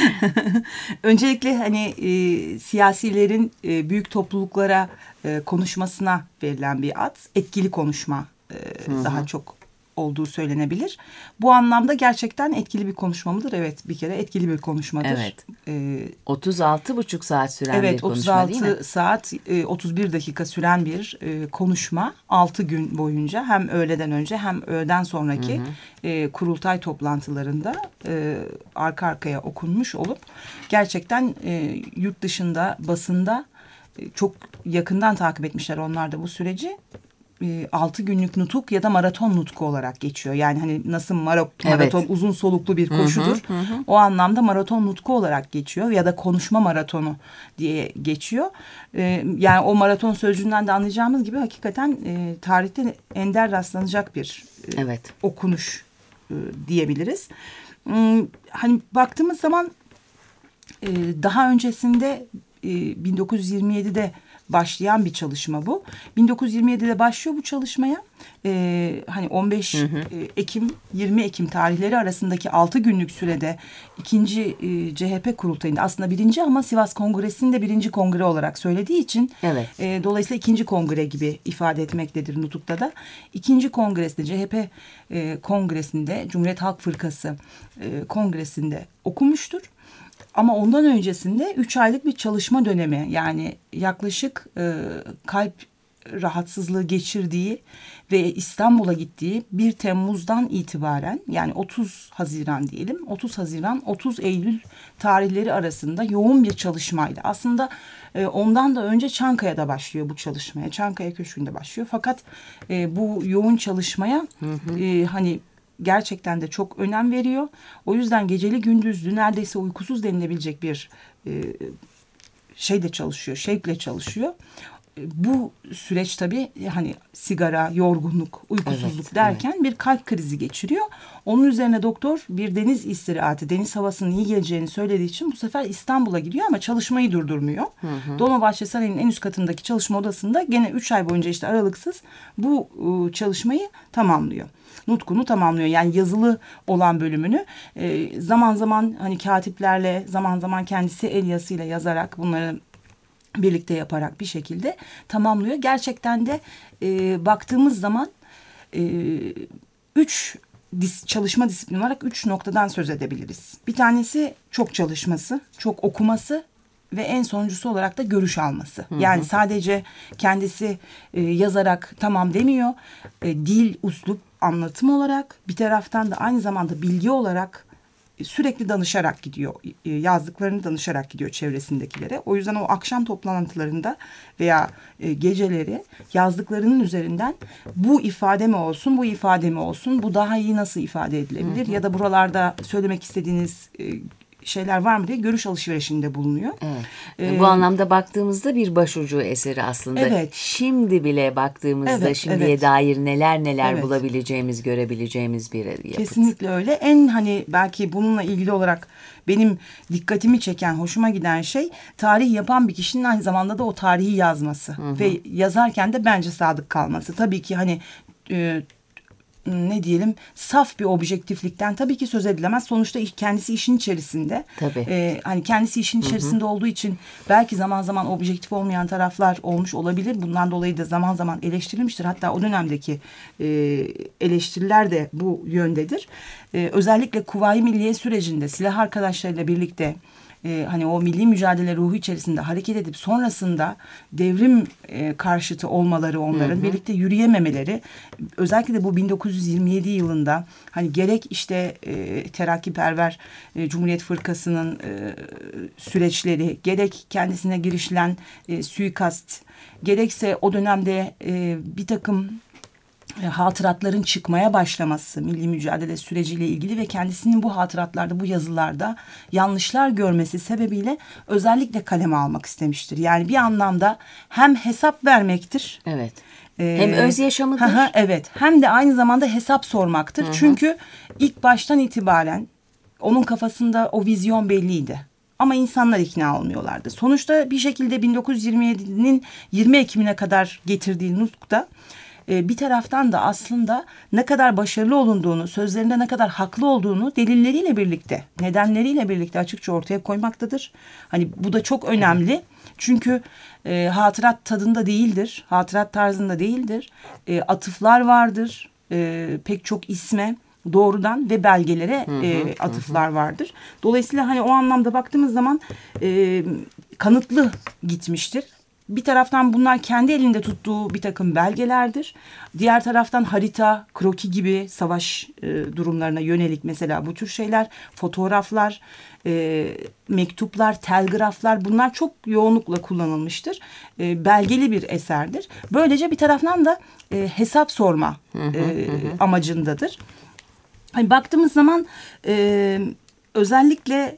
[SPEAKER 4] Öncelikle hani e, siyasilerin e, büyük topluluklara e, konuşmasına verilen bir ad. Etkili konuşma e, daha çok olduğu söylenebilir. Bu anlamda gerçekten etkili bir konuşma mıdır? Evet, bir kere etkili bir konuşmadır.
[SPEAKER 2] Evet.
[SPEAKER 4] Ee,
[SPEAKER 2] otuz altı buçuk saat süren
[SPEAKER 4] evet,
[SPEAKER 2] bir konuşma değil mi?
[SPEAKER 4] otuz altı saat otuz bir dakika süren bir e, konuşma. altı gün boyunca hem öğleden önce hem öğleden sonraki hı hı. E, kurultay toplantılarında e, arka arkaya okunmuş olup gerçekten e, yurt dışında basında e, çok yakından takip etmişler onlar da bu süreci. altı günlük nutuk ya da maraton nutku olarak geçiyor. Yani hani nasıl mara- maraton evet. uzun soluklu bir koşudur. Hı hı, hı. O anlamda maraton nutku olarak geçiyor ya da konuşma maratonu diye geçiyor. Ee, yani o maraton sözcüğünden de anlayacağımız gibi hakikaten e, tarihte ender rastlanacak bir e, evet. okunuş e, diyebiliriz. Hmm, hani baktığımız zaman e, daha öncesinde e, bin dokuz yüz yirmi yedide başlayan bir çalışma bu. bin dokuz yüz yirmi yedide başlıyor bu çalışmaya. Ee, hani on beş hı hı. Ekim yirmi Ekim tarihleri arasındaki altı günlük sürede ikinci e, C H P kurultayında aslında birinci ama Sivas Kongresi'nde birinci kongre olarak söylediği için evet. e, dolayısıyla ikinci kongre gibi ifade etmektedir Nutuk'ta da. İkinci kongresinde C H P e, kongresinde Cumhuriyet Halk Fırkası e, kongresinde okumuştur. Ama ondan öncesinde üç aylık bir çalışma dönemi yani yaklaşık e, kalp rahatsızlığı geçirdiği ve İstanbul'a gittiği bir Temmuz'dan itibaren yani otuz Haziran diyelim otuz Haziran otuz Eylül tarihleri arasında yoğun bir çalışmaydı. Aslında e, ondan da önce Çankaya'da başlıyor bu çalışmaya. Çankaya Köşkü'nde başlıyor. Fakat e, bu yoğun çalışmaya hı hı. E, hani gerçekten de çok önem veriyor. O yüzden geceli gündüzlü neredeyse uykusuz denilebilecek bir e, şeyle çalışıyor, şevkle çalışıyor. Bu süreç tabii hani sigara, yorgunluk, uykusuzluk
[SPEAKER 2] Evet,
[SPEAKER 4] derken evet. bir kalp krizi geçiriyor. Onun üzerine doktor bir deniz istirahati, deniz havasının iyi geleceğini söylediği için bu sefer İstanbul'a gidiyor ama çalışmayı durdurmuyor. Hı hı. Dolmabahçe Sarayı'nın en üst katındaki çalışma odasında gene üç ay boyunca işte aralıksız bu ıı, çalışmayı tamamlıyor. Nutkunu tamamlıyor. Yani yazılı olan bölümünü e, zaman zaman hani katiplerle, zaman zaman kendisi el yazısıyla yazarak bunları birlikte yaparak bir şekilde tamamlıyor. Gerçekten de e, baktığımız zaman e, üç dis, çalışma disiplini olarak üç noktadan söz edebiliriz. Bir tanesi çok çalışması, çok okuması ve en sonuncusu olarak da görüş alması. Hı hı. Yani sadece kendisi e, yazarak tamam demiyor. E, dil, üslup, anlatım olarak bir taraftan da aynı zamanda bilgi olarak sürekli danışarak gidiyor. Yazdıklarını danışarak gidiyor çevresindekilere. O yüzden o akşam toplantılarında veya geceleri yazdıklarının üzerinden bu ifade mi olsun, bu ifade mi olsun, bu daha iyi nasıl ifade edilebilir? Hı hı. Ya da buralarda söylemek istediğiniz şeyler var mı diye görüş alışverişinde bulunuyor.
[SPEAKER 2] Evet.
[SPEAKER 4] Ee,
[SPEAKER 2] Bu anlamda baktığımızda bir başucu eseri aslında. Evet. Şimdi bile baktığımızda
[SPEAKER 4] evet,
[SPEAKER 2] şimdiye
[SPEAKER 4] evet.
[SPEAKER 2] dair neler neler
[SPEAKER 4] evet.
[SPEAKER 2] bulabileceğimiz, görebileceğimiz bir yapıt.
[SPEAKER 4] Kesinlikle öyle. En hani belki bununla ilgili olarak benim dikkatimi çeken, hoşuma giden şey tarih yapan bir kişinin aynı zamanda da o tarihi yazması. Hı hı. Ve yazarken de bence sadık kalması. Tabii ki hani E, ne diyelim saf bir objektiflikten tabii ki söz edilemez. Sonuçta kendisi işin içerisinde.
[SPEAKER 2] Tabii.
[SPEAKER 4] Ee, hani kendisi işin içerisinde hı hı. olduğu için belki zaman zaman objektif olmayan taraflar olmuş olabilir. Bundan dolayı da zaman zaman eleştirilmiştir. Hatta o dönemdeki e, eleştiriler de bu yöndedir. E, özellikle Kuvayi Milliye sürecinde silah arkadaşlarıyla birlikte Ee, hani o milli mücadele ruhu içerisinde hareket edip sonrasında devrim e, karşıtı olmaları onların hı hı. birlikte yürüyememeleri özellikle de bu bin dokuz yüz yirmi yedi yılında hani gerek işte e, terakkiperver e, Cumhuriyet Fırkası'nın e, süreçleri gerek kendisine girişilen e, suikast gerekse o dönemde e, bir takım hatıratların çıkmaya başlaması milli mücadele süreciyle ilgili ve kendisinin bu hatıratlarda, bu yazılarda yanlışlar görmesi sebebiyle özellikle kaleme almak istemiştir. Yani bir anlamda hem hesap vermektir.
[SPEAKER 2] Evet.
[SPEAKER 4] E,
[SPEAKER 2] hem öz yaşamıdır.
[SPEAKER 4] Hı, evet. Hem de aynı zamanda hesap sormaktır. Hı hı. Çünkü ilk baştan itibaren onun kafasında o vizyon belliydi. Ama insanlar ikna olmuyorlardı. Sonuçta bir şekilde bin dokuz yüz yirmi yedinin yirmi Ekim'ine kadar getirdiği nutukta bir taraftan da aslında ne kadar başarılı olunduğunu, sözlerinde ne kadar haklı olduğunu delilleriyle birlikte, nedenleriyle birlikte açıkça ortaya koymaktadır. Hani bu da çok önemli. Evet. Çünkü e, hatırat tadında değildir, hatırat tarzında değildir. E, atıflar vardır, e, pek çok isme doğrudan ve belgelere hı hı, e, atıflar hı. vardır. Dolayısıyla hani o anlamda baktığımız zaman e, kanıtlı gitmiştir. Bir taraftan bunlar kendi elinde tuttuğu bir takım belgelerdir. Diğer taraftan harita, kroki gibi savaş e, durumlarına yönelik mesela bu tür şeyler, fotoğraflar, e, mektuplar, telgraflar bunlar çok yoğunlukla kullanılmıştır. E, belgeli bir eserdir. Böylece bir taraftan da e, hesap sorma e, amacındadır. Hani baktığımız zaman e, özellikle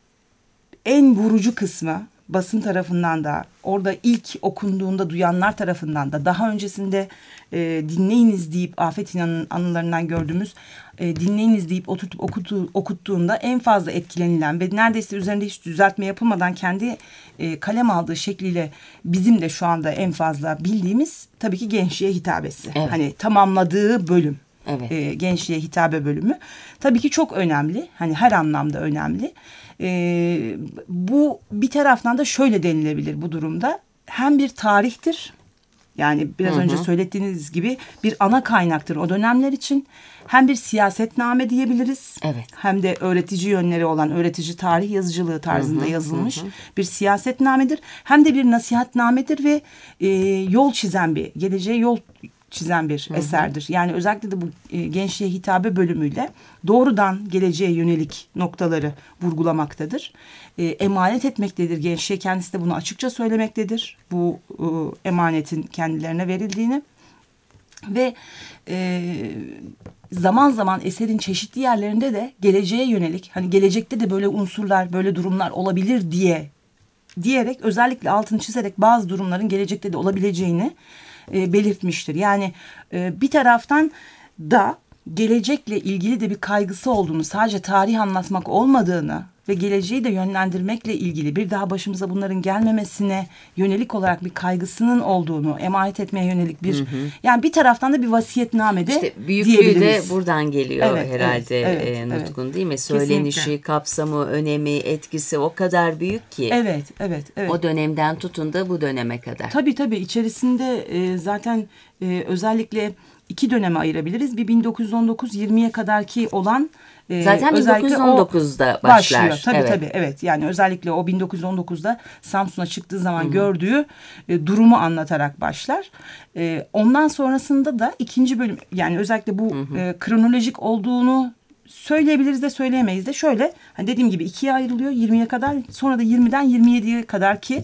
[SPEAKER 4] en vurucu kısmı basın tarafından da orada ilk okunduğunda duyanlar tarafından da daha öncesinde e, dinleyiniz deyip Afet İnan'ın anılarından gördüğümüz e, dinleyiniz deyip oturtup okutu, okuttuğunda en fazla etkilenilen ve neredeyse üzerinde hiç düzeltme yapılmadan kendi e, kalem aldığı şekliyle bizim de şu anda en fazla bildiğimiz tabii ki gençliğe hitabesi. Evet. Hani tamamladığı bölüm. Evet. E, gençliğe hitabe bölümü. Tabii ki çok önemli. Hani her anlamda önemli. E, bu bir taraftan da şöyle denilebilir bu durumda. Hem bir tarihtir. Yani biraz hı hı. önce söylediğiniz gibi bir ana kaynaktır o dönemler için. Hem bir siyasetname diyebiliriz. Evet. Hem de öğretici yönleri olan öğretici tarih yazıcılığı tarzında hı hı. yazılmış hı hı. bir siyasetnamedir. Hem de bir nasihatnamedir ve e, yol çizen bir, geleceğe yol çizen bir hı hı. eserdir. Yani özellikle de bu e, gençliğe hitabe bölümüyle doğrudan geleceğe yönelik noktaları vurgulamaktadır. E, emanet etmektedir. Gençliğe kendisi de bunu açıkça söylemektedir. Bu e, emanetin kendilerine verildiğini. Ve e, zaman zaman eserin çeşitli yerlerinde de geleceğe yönelik, hani gelecekte de böyle unsurlar, böyle durumlar olabilir diye diyerek, özellikle altını çizerek bazı durumların gelecekte de olabileceğini e, belirtmiştir. Yani e, bir taraftan da gelecekle ilgili de bir kaygısı olduğunu, sadece tarih anlatmak olmadığını ve geleceği de yönlendirmekle ilgili, bir daha başımıza bunların gelmemesine yönelik olarak bir kaygısının olduğunu emanet etmeye yönelik bir, hı hı. yani bir taraftan da bir vasiyetname de
[SPEAKER 2] İşte büyüklüğü
[SPEAKER 4] diyebiliriz.
[SPEAKER 2] de buradan geliyor
[SPEAKER 4] evet,
[SPEAKER 2] herhalde
[SPEAKER 4] evet, evet,
[SPEAKER 2] e, Nutkun,
[SPEAKER 4] evet.
[SPEAKER 2] değil mi? Söylenişi,
[SPEAKER 4] Kesinlikle.
[SPEAKER 2] kapsamı, önemi, etkisi o kadar büyük ki.
[SPEAKER 4] Evet, evet, evet.
[SPEAKER 2] O dönemden tutun da bu döneme kadar.
[SPEAKER 4] Tabii tabii, içerisinde e, zaten e, özellikle iki döneme ayırabiliriz. Bir bin dokuz yüz on dokuz yirmiye kadarki olan e,
[SPEAKER 2] zaten bin dokuz yüz on dokuzda başlar.
[SPEAKER 4] Başlıyor. Tabii
[SPEAKER 2] evet.
[SPEAKER 4] tabii, evet. Yani özellikle o bin dokuz yüz on dokuzda Samsun'a çıktığı zaman Hı-hı. gördüğü e, durumu anlatarak başlar. E, ondan sonrasında da ikinci bölüm, yani özellikle bu e, kronolojik olduğunu söyleyebiliriz de söyleyemeyiz de. Şöyle, hani dediğim gibi ikiye ayrılıyor yirmiye kadar, sonra da yirmiden yirmi yediye kadar ki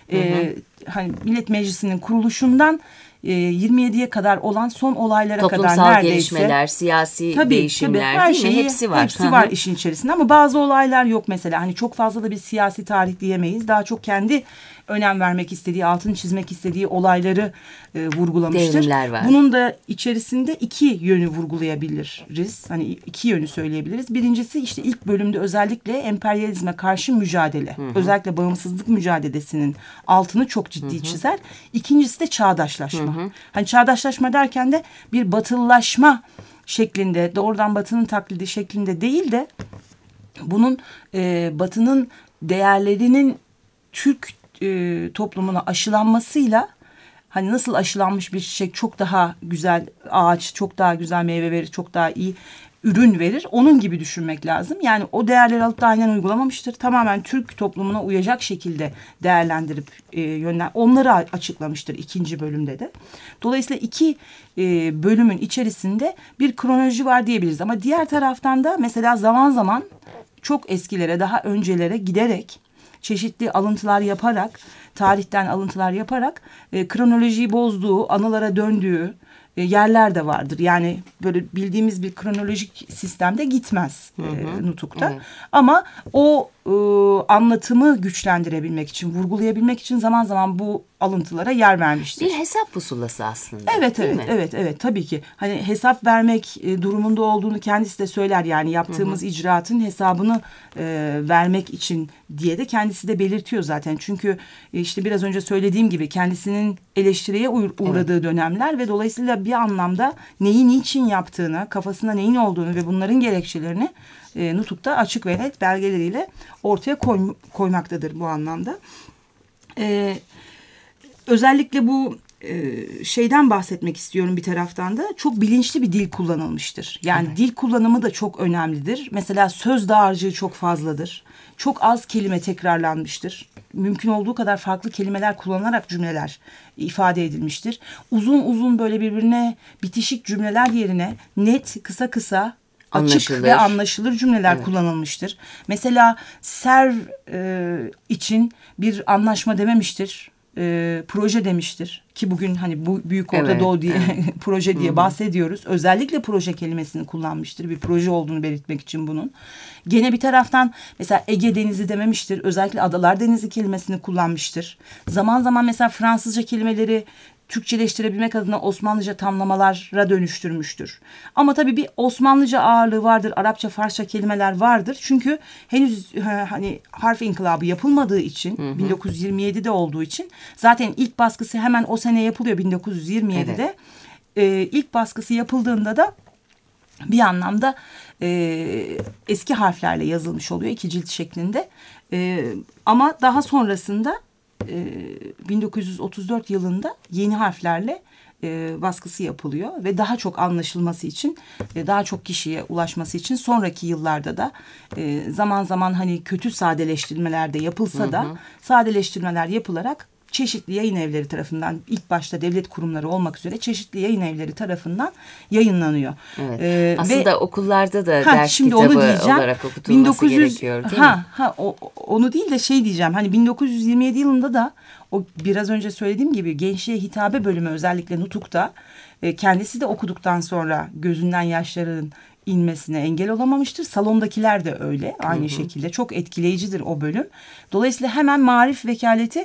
[SPEAKER 4] e, hani Millet Meclisi'nin kuruluşundan yirmi yediye kadar olan son olaylara
[SPEAKER 2] toplumsal
[SPEAKER 4] kadar neredeyse.
[SPEAKER 2] Toplumsal gelişmeler, siyasi
[SPEAKER 4] tabii,
[SPEAKER 2] değişimler,
[SPEAKER 4] tabii, her
[SPEAKER 2] değil mi?
[SPEAKER 4] şeyi,
[SPEAKER 2] Hepsi var.
[SPEAKER 4] Hepsi var işin içerisinde, ama bazı olaylar yok mesela. Hani çok fazla da bir siyasi tarih diyemeyiz. Daha çok kendi önem vermek istediği, altını çizmek istediği olayları e, vurgulamıştır.
[SPEAKER 2] Devrimler var.
[SPEAKER 4] Bunun da içerisinde iki yönü vurgulayabiliriz. Hani iki yönü söyleyebiliriz. Birincisi, işte ilk bölümde özellikle emperyalizme karşı mücadele. Hı hı. Özellikle bağımsızlık mücadelesinin altını çok ciddi hı hı. çizer. İkincisi de çağdaşlaşma. Hı hı. Hani çağdaşlaşma derken de bir batılılaşma şeklinde, doğrudan Batı'nın taklidi şeklinde değil de bunun e, Batı'nın değerlerinin Türk e, toplumuna aşılanmasıyla, hani nasıl aşılanmış bir çiçek çok daha güzel ağaç, çok daha güzel meyve verir, çok daha iyi ürün verir. Onun gibi düşünmek lazım. Yani o değerleri alıp da aynen uygulamamıştır. Tamamen Türk toplumuna uyacak şekilde değerlendirip e, yönlen onları açıklamıştır ikinci bölümde de. Dolayısıyla iki e, bölümün içerisinde bir kronoloji var diyebiliriz. Ama diğer taraftan da mesela zaman zaman çok eskilere, daha öncelere giderek, çeşitli alıntılar yaparak, tarihten alıntılar yaparak e, kronolojiyi bozduğu, anılara döndüğü e, yerler de vardır. Yani böyle bildiğimiz bir kronolojik sistemde gitmez hı hı. E, Nutuk'ta. Evet. Ama o e, anlatımı güçlendirebilmek için, vurgulayabilmek için zaman zaman bu alıntılara yer vermiştir.
[SPEAKER 2] Bir hesap pusulası aslında.
[SPEAKER 4] Evet, evet, mi? evet, evet, tabii ki. Hani hesap vermek e, durumunda olduğunu kendisi de söyler. Yani yaptığımız hı hı. icraatın hesabını e, vermek için diye de kendisi de belirtiyor zaten. Çünkü e, işte biraz önce söylediğim gibi kendisinin eleştiriye uğradığı evet. dönemler ve dolayısıyla bir anlamda neyi niçin yaptığını, kafasında neyin olduğunu ve bunların gerekçelerini e, Nutuk'ta açık ve net belgeleriyle ortaya koy, koymaktadır bu anlamda. E, özellikle bu e, şeyden bahsetmek istiyorum bir taraftan da. Çok bilinçli bir dil kullanılmıştır. Yani evet. dil kullanımı da çok önemlidir. Mesela söz dağarcığı çok fazladır. Çok az kelime tekrarlanmıştır. Mümkün olduğu kadar farklı kelimeler kullanarak cümleler ifade edilmiştir. Uzun uzun böyle birbirine bitişik cümleler yerine net, kısa kısa, açık anlaşılır. ve anlaşılır cümleler evet. kullanılmıştır. Mesela serv e, için bir anlaşma dememiştir. E, proje demiştir ki bugün hani bu Büyük Orta evet, Doğu diye evet. proje diye Hı-hı. bahsediyoruz. Özellikle proje kelimesini kullanmıştır. Bir proje olduğunu belirtmek için bunun. Gene bir taraftan mesela Ege Denizi dememiştir. Özellikle Adalar Denizi kelimesini kullanmıştır. Zaman zaman mesela Fransızca kelimeleri Türkçeleştirebilmek adına Osmanlıca tamlamalara dönüştürmüştür. Ama tabii bir Osmanlıca ağırlığı vardır. Arapça, Farsça kelimeler vardır. Çünkü henüz hani harf inkılabı yapılmadığı için hı hı. bin dokuz yüz yirmi yedide olduğu için zaten ilk baskısı hemen o sene yapılıyor bin dokuz yüz yirmi yedide. Evet. Ee, ilk baskısı yapıldığında da bir anlamda e, eski harflerle yazılmış oluyor iki cilt şeklinde. E, ama daha sonrasında bin dokuz yüz otuz dört yılında yeni harflerle e, baskısı yapılıyor ve daha çok anlaşılması için, e, daha çok kişiye ulaşması için sonraki yıllarda da e, zaman zaman hani kötü sadeleştirmeler de yapılsa hı hı. da sadeleştirmeler yapılarak çeşitli yayın evleri tarafından, ilk başta devlet kurumları olmak üzere çeşitli yayın evleri tarafından yayınlanıyor.
[SPEAKER 2] Evet. Ee, Aslında ve,
[SPEAKER 4] okullarda
[SPEAKER 2] da ha, ders kitabı onu olarak okutulması bin dokuz yüz, gerekiyor değil ha, mi?
[SPEAKER 4] Ha, o, onu değil de şey diyeceğim. Hani bin dokuz yüz yirmi yedi yılında da o biraz önce söylediğim gibi gençliğe hitabe bölümü özellikle Nutuk'ta E, kendisi de okuduktan sonra gözünden yaşların inmesine engel olamamıştır. Salondakiler de öyle aynı hı hı. şekilde. Çok etkileyicidir o bölüm. Dolayısıyla hemen Maarif Vekaleti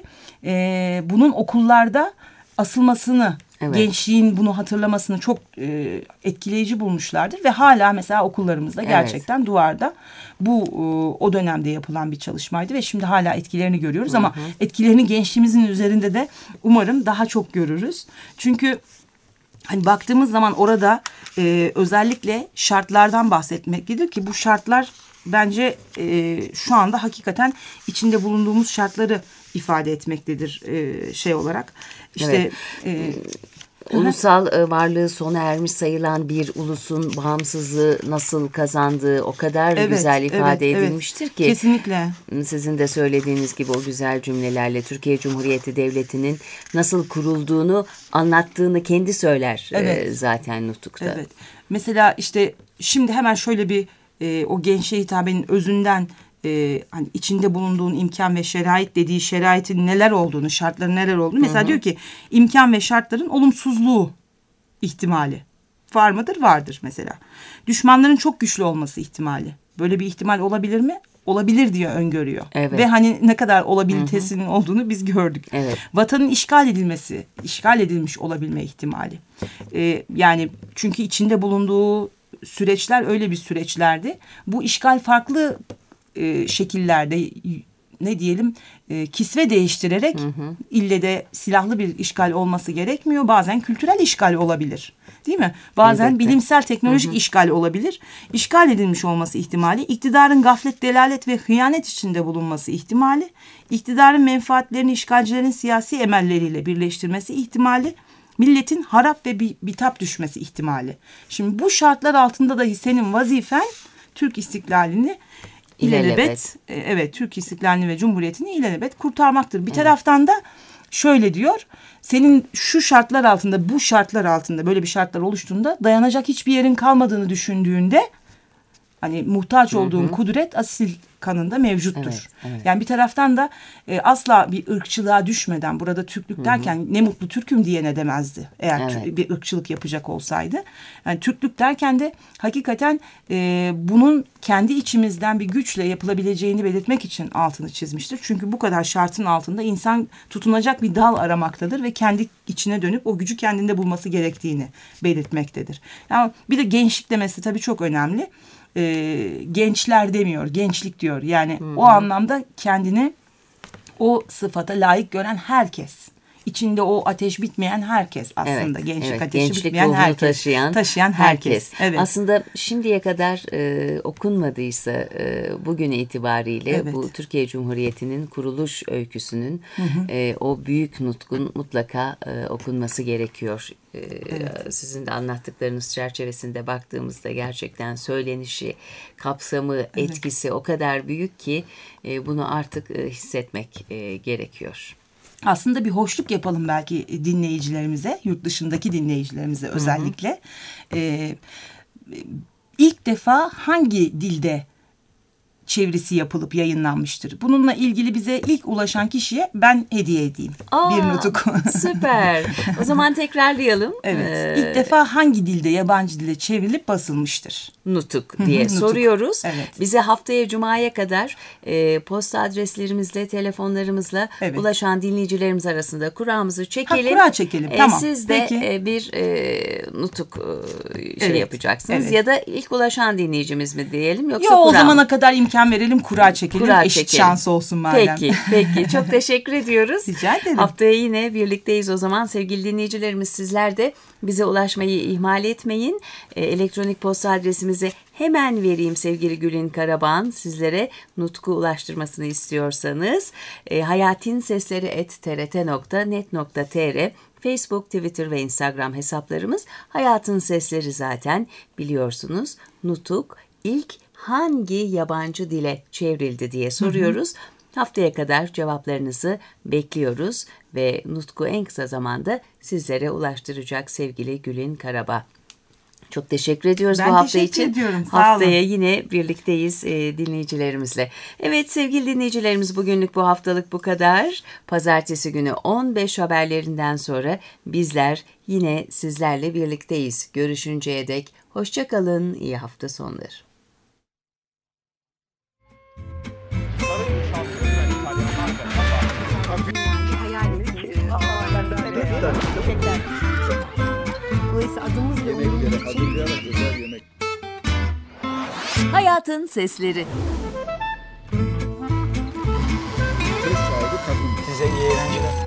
[SPEAKER 4] e, bunun okullarda asılmasını, evet. gençliğin bunu hatırlamasını çok e, etkileyici bulmuşlardır. Ve hala mesela okullarımızda gerçekten evet. duvarda bu e, o dönemde yapılan bir çalışmaydı. Ve şimdi hala etkilerini görüyoruz hı hı. ama etkilerini gençliğimizin üzerinde de umarım daha çok görürüz. Çünkü hani baktığımız zaman orada e, özellikle şartlardan bahsetmektedir ki bu şartlar bence e, şu anda hakikaten içinde bulunduğumuz şartları ifade etmektedir e, şey olarak. İşte
[SPEAKER 2] evet. e, ulusal e, varlığı sona ermiş sayılan bir ulusun bağımsızlığı nasıl kazandığı o kadar evet, güzel ifade evet, edilmiştir evet. ki.
[SPEAKER 4] Kesinlikle.
[SPEAKER 2] Sizin de söylediğiniz gibi o güzel cümlelerle Türkiye Cumhuriyeti Devleti'nin nasıl kurulduğunu anlattığını kendi söyler evet. e, zaten Nutuk'ta.
[SPEAKER 4] Evet. Mesela işte şimdi hemen şöyle bir e, o gençliğe hitabenin özünden e, hani içinde bulunduğun imkan ve şerait dediği şeraitin neler olduğunu, şartların neler olduğunu. Mesela hı hı. diyor ki imkan ve şartların olumsuzluğu ihtimali var mıdır? Vardır mesela. Düşmanların çok güçlü olması ihtimali. Böyle bir ihtimal olabilir mi? Olabilir diye öngörüyor. Evet. Ve hani ne kadar olabilitesinin hı hı. olduğunu biz gördük. Evet. Vatanın işgal edilmesi, işgal edilmiş olabilme ihtimali. Ee, yani çünkü içinde bulunduğu süreçler öyle bir süreçlerdi. Bu işgal farklı e, şekillerde ne diyelim e, kisve değiştirerek hı hı. ille de silahlı bir işgal olması gerekmiyor. Bazen kültürel işgal olabilir. Değil mi? Bazen elbette. Bilimsel teknolojik hı hı. işgal olabilir. İşgal edilmiş olması ihtimali, iktidarın gaflet, delalet ve hıyanet içinde bulunması ihtimali, iktidarın menfaatlerini işgalcilerin siyasi emelleriyle birleştirmesi ihtimali, milletin harap ve bitap düşmesi ihtimali. Şimdi bu şartlar altında dahi senin vazifen Türk istiklalini ilelebet, evet Türk istiklalini ve cumhuriyetini ilelebet kurtarmaktır. Bir evet. taraftan da şöyle diyor, senin şu şartlar altında, bu şartlar altında, böyle bir şartlar oluştuğunda dayanacak hiçbir yerin kalmadığını düşündüğünde hani muhtaç olduğun hı hı. kudret asil kanında mevcuttur. Evet, evet. Yani bir taraftan da e, asla bir ırkçılığa düşmeden burada Türklük derken hı hı. ne mutlu Türk'üm diye ne demezdi. Eğer evet. bir ırkçılık yapacak olsaydı. Yani Türklük derken de hakikaten e, bunun kendi içimizden bir güçle yapılabileceğini belirtmek için altını çizmiştir. Çünkü bu kadar şartın altında insan tutunacak bir dal aramaktadır ve kendi içine dönüp o gücü kendinde bulması gerektiğini belirtmektedir. Yani bir de gençlik demesi tabii çok önemli. E, gençler demiyor, gençlik diyor. Yani hı-hı. o anlamda kendini o sıfata layık gören herkes. İçinde o ateş bitmeyen herkes aslında. Evet, gençlik evet, ateşi gençlik bitmeyen herkes.
[SPEAKER 2] Taşıyan,
[SPEAKER 4] taşıyan herkes. herkes.
[SPEAKER 2] Evet. Aslında şimdiye kadar e, okunmadıysa e, bugün itibariyle evet. bu Türkiye Cumhuriyeti'nin kuruluş öyküsünün e, o büyük nutkun mutlaka e, okunması gerekiyor. E, evet. Sizin de anlattıklarınız çerçevesinde baktığımızda gerçekten söylenişi, kapsamı, evet. etkisi o kadar büyük ki e, bunu artık e, hissetmek e, gerekiyor.
[SPEAKER 4] Aslında bir hoşluk yapalım belki dinleyicilerimize, yurt dışındaki dinleyicilerimize özellikle. Hı hı. Ee, ilk defa hangi dilde çevirisi yapılıp yayınlanmıştır? Bununla ilgili bize ilk ulaşan kişiye ben hediye edeyim.
[SPEAKER 2] Aa,
[SPEAKER 4] bir nutuk.
[SPEAKER 2] Süper. O zaman tekrarlayalım.
[SPEAKER 4] Evet. Ee, ilk defa hangi dilde, yabancı dile çevrilip basılmıştır?
[SPEAKER 2] Nutuk diye nutuk. soruyoruz.
[SPEAKER 4] Evet.
[SPEAKER 2] Bize haftaya Cuma'ya kadar e, posta adreslerimizle, telefonlarımızla evet. ulaşan dinleyicilerimiz arasında kuramızı çekelim.
[SPEAKER 4] Ha, kura çekelim.
[SPEAKER 2] E,
[SPEAKER 4] tamam.
[SPEAKER 2] Siz de e, bir e, nutuk e, şey evet. yapacaksınız.
[SPEAKER 4] Evet.
[SPEAKER 2] Ya da ilk ulaşan dinleyicimiz mi diyelim yoksa
[SPEAKER 4] Yo,
[SPEAKER 2] kura
[SPEAKER 4] o zamana kadar imkan verelim, kura çekelim. Kura Eşit çekelim. Şans olsun madem.
[SPEAKER 2] Peki, peki. Çok teşekkür ediyoruz.
[SPEAKER 4] Rica ederim.
[SPEAKER 2] Haftaya yine birlikteyiz o zaman. Sevgili dinleyicilerimiz, sizler de bize ulaşmayı ihmal etmeyin. E, elektronik posta adresimizi hemen vereyim sevgili Gülin Karaban. Sizlere nutku ulaştırmasını istiyorsanız e, hayatinsesleri et t r t nokta net nokta t r Facebook, Twitter ve Instagram hesaplarımız. Hayatın Sesleri zaten biliyorsunuz. Nutuk ilk hangi yabancı dile çevrildi diye soruyoruz. Hı hı. Haftaya kadar cevaplarınızı bekliyoruz ve Nutku en kısa zamanda sizlere ulaştıracak sevgili Gülin Karaba. Çok teşekkür ediyoruz
[SPEAKER 4] Ben
[SPEAKER 2] bu hafta
[SPEAKER 4] teşekkür
[SPEAKER 2] için.
[SPEAKER 4] ediyorum, sağ
[SPEAKER 2] Haftaya
[SPEAKER 4] olun.
[SPEAKER 2] yine birlikteyiz e, dinleyicilerimizle. Evet sevgili dinleyicilerimiz, bugünlük bu haftalık bu kadar. Pazartesi günü on beş haberlerinden sonra bizler yine sizlerle birlikteyiz. Görüşünceye dek hoşça kalın, iyi hafta sonları. Hayatın Sesleri.
[SPEAKER 6] Size iyi eğlenceler.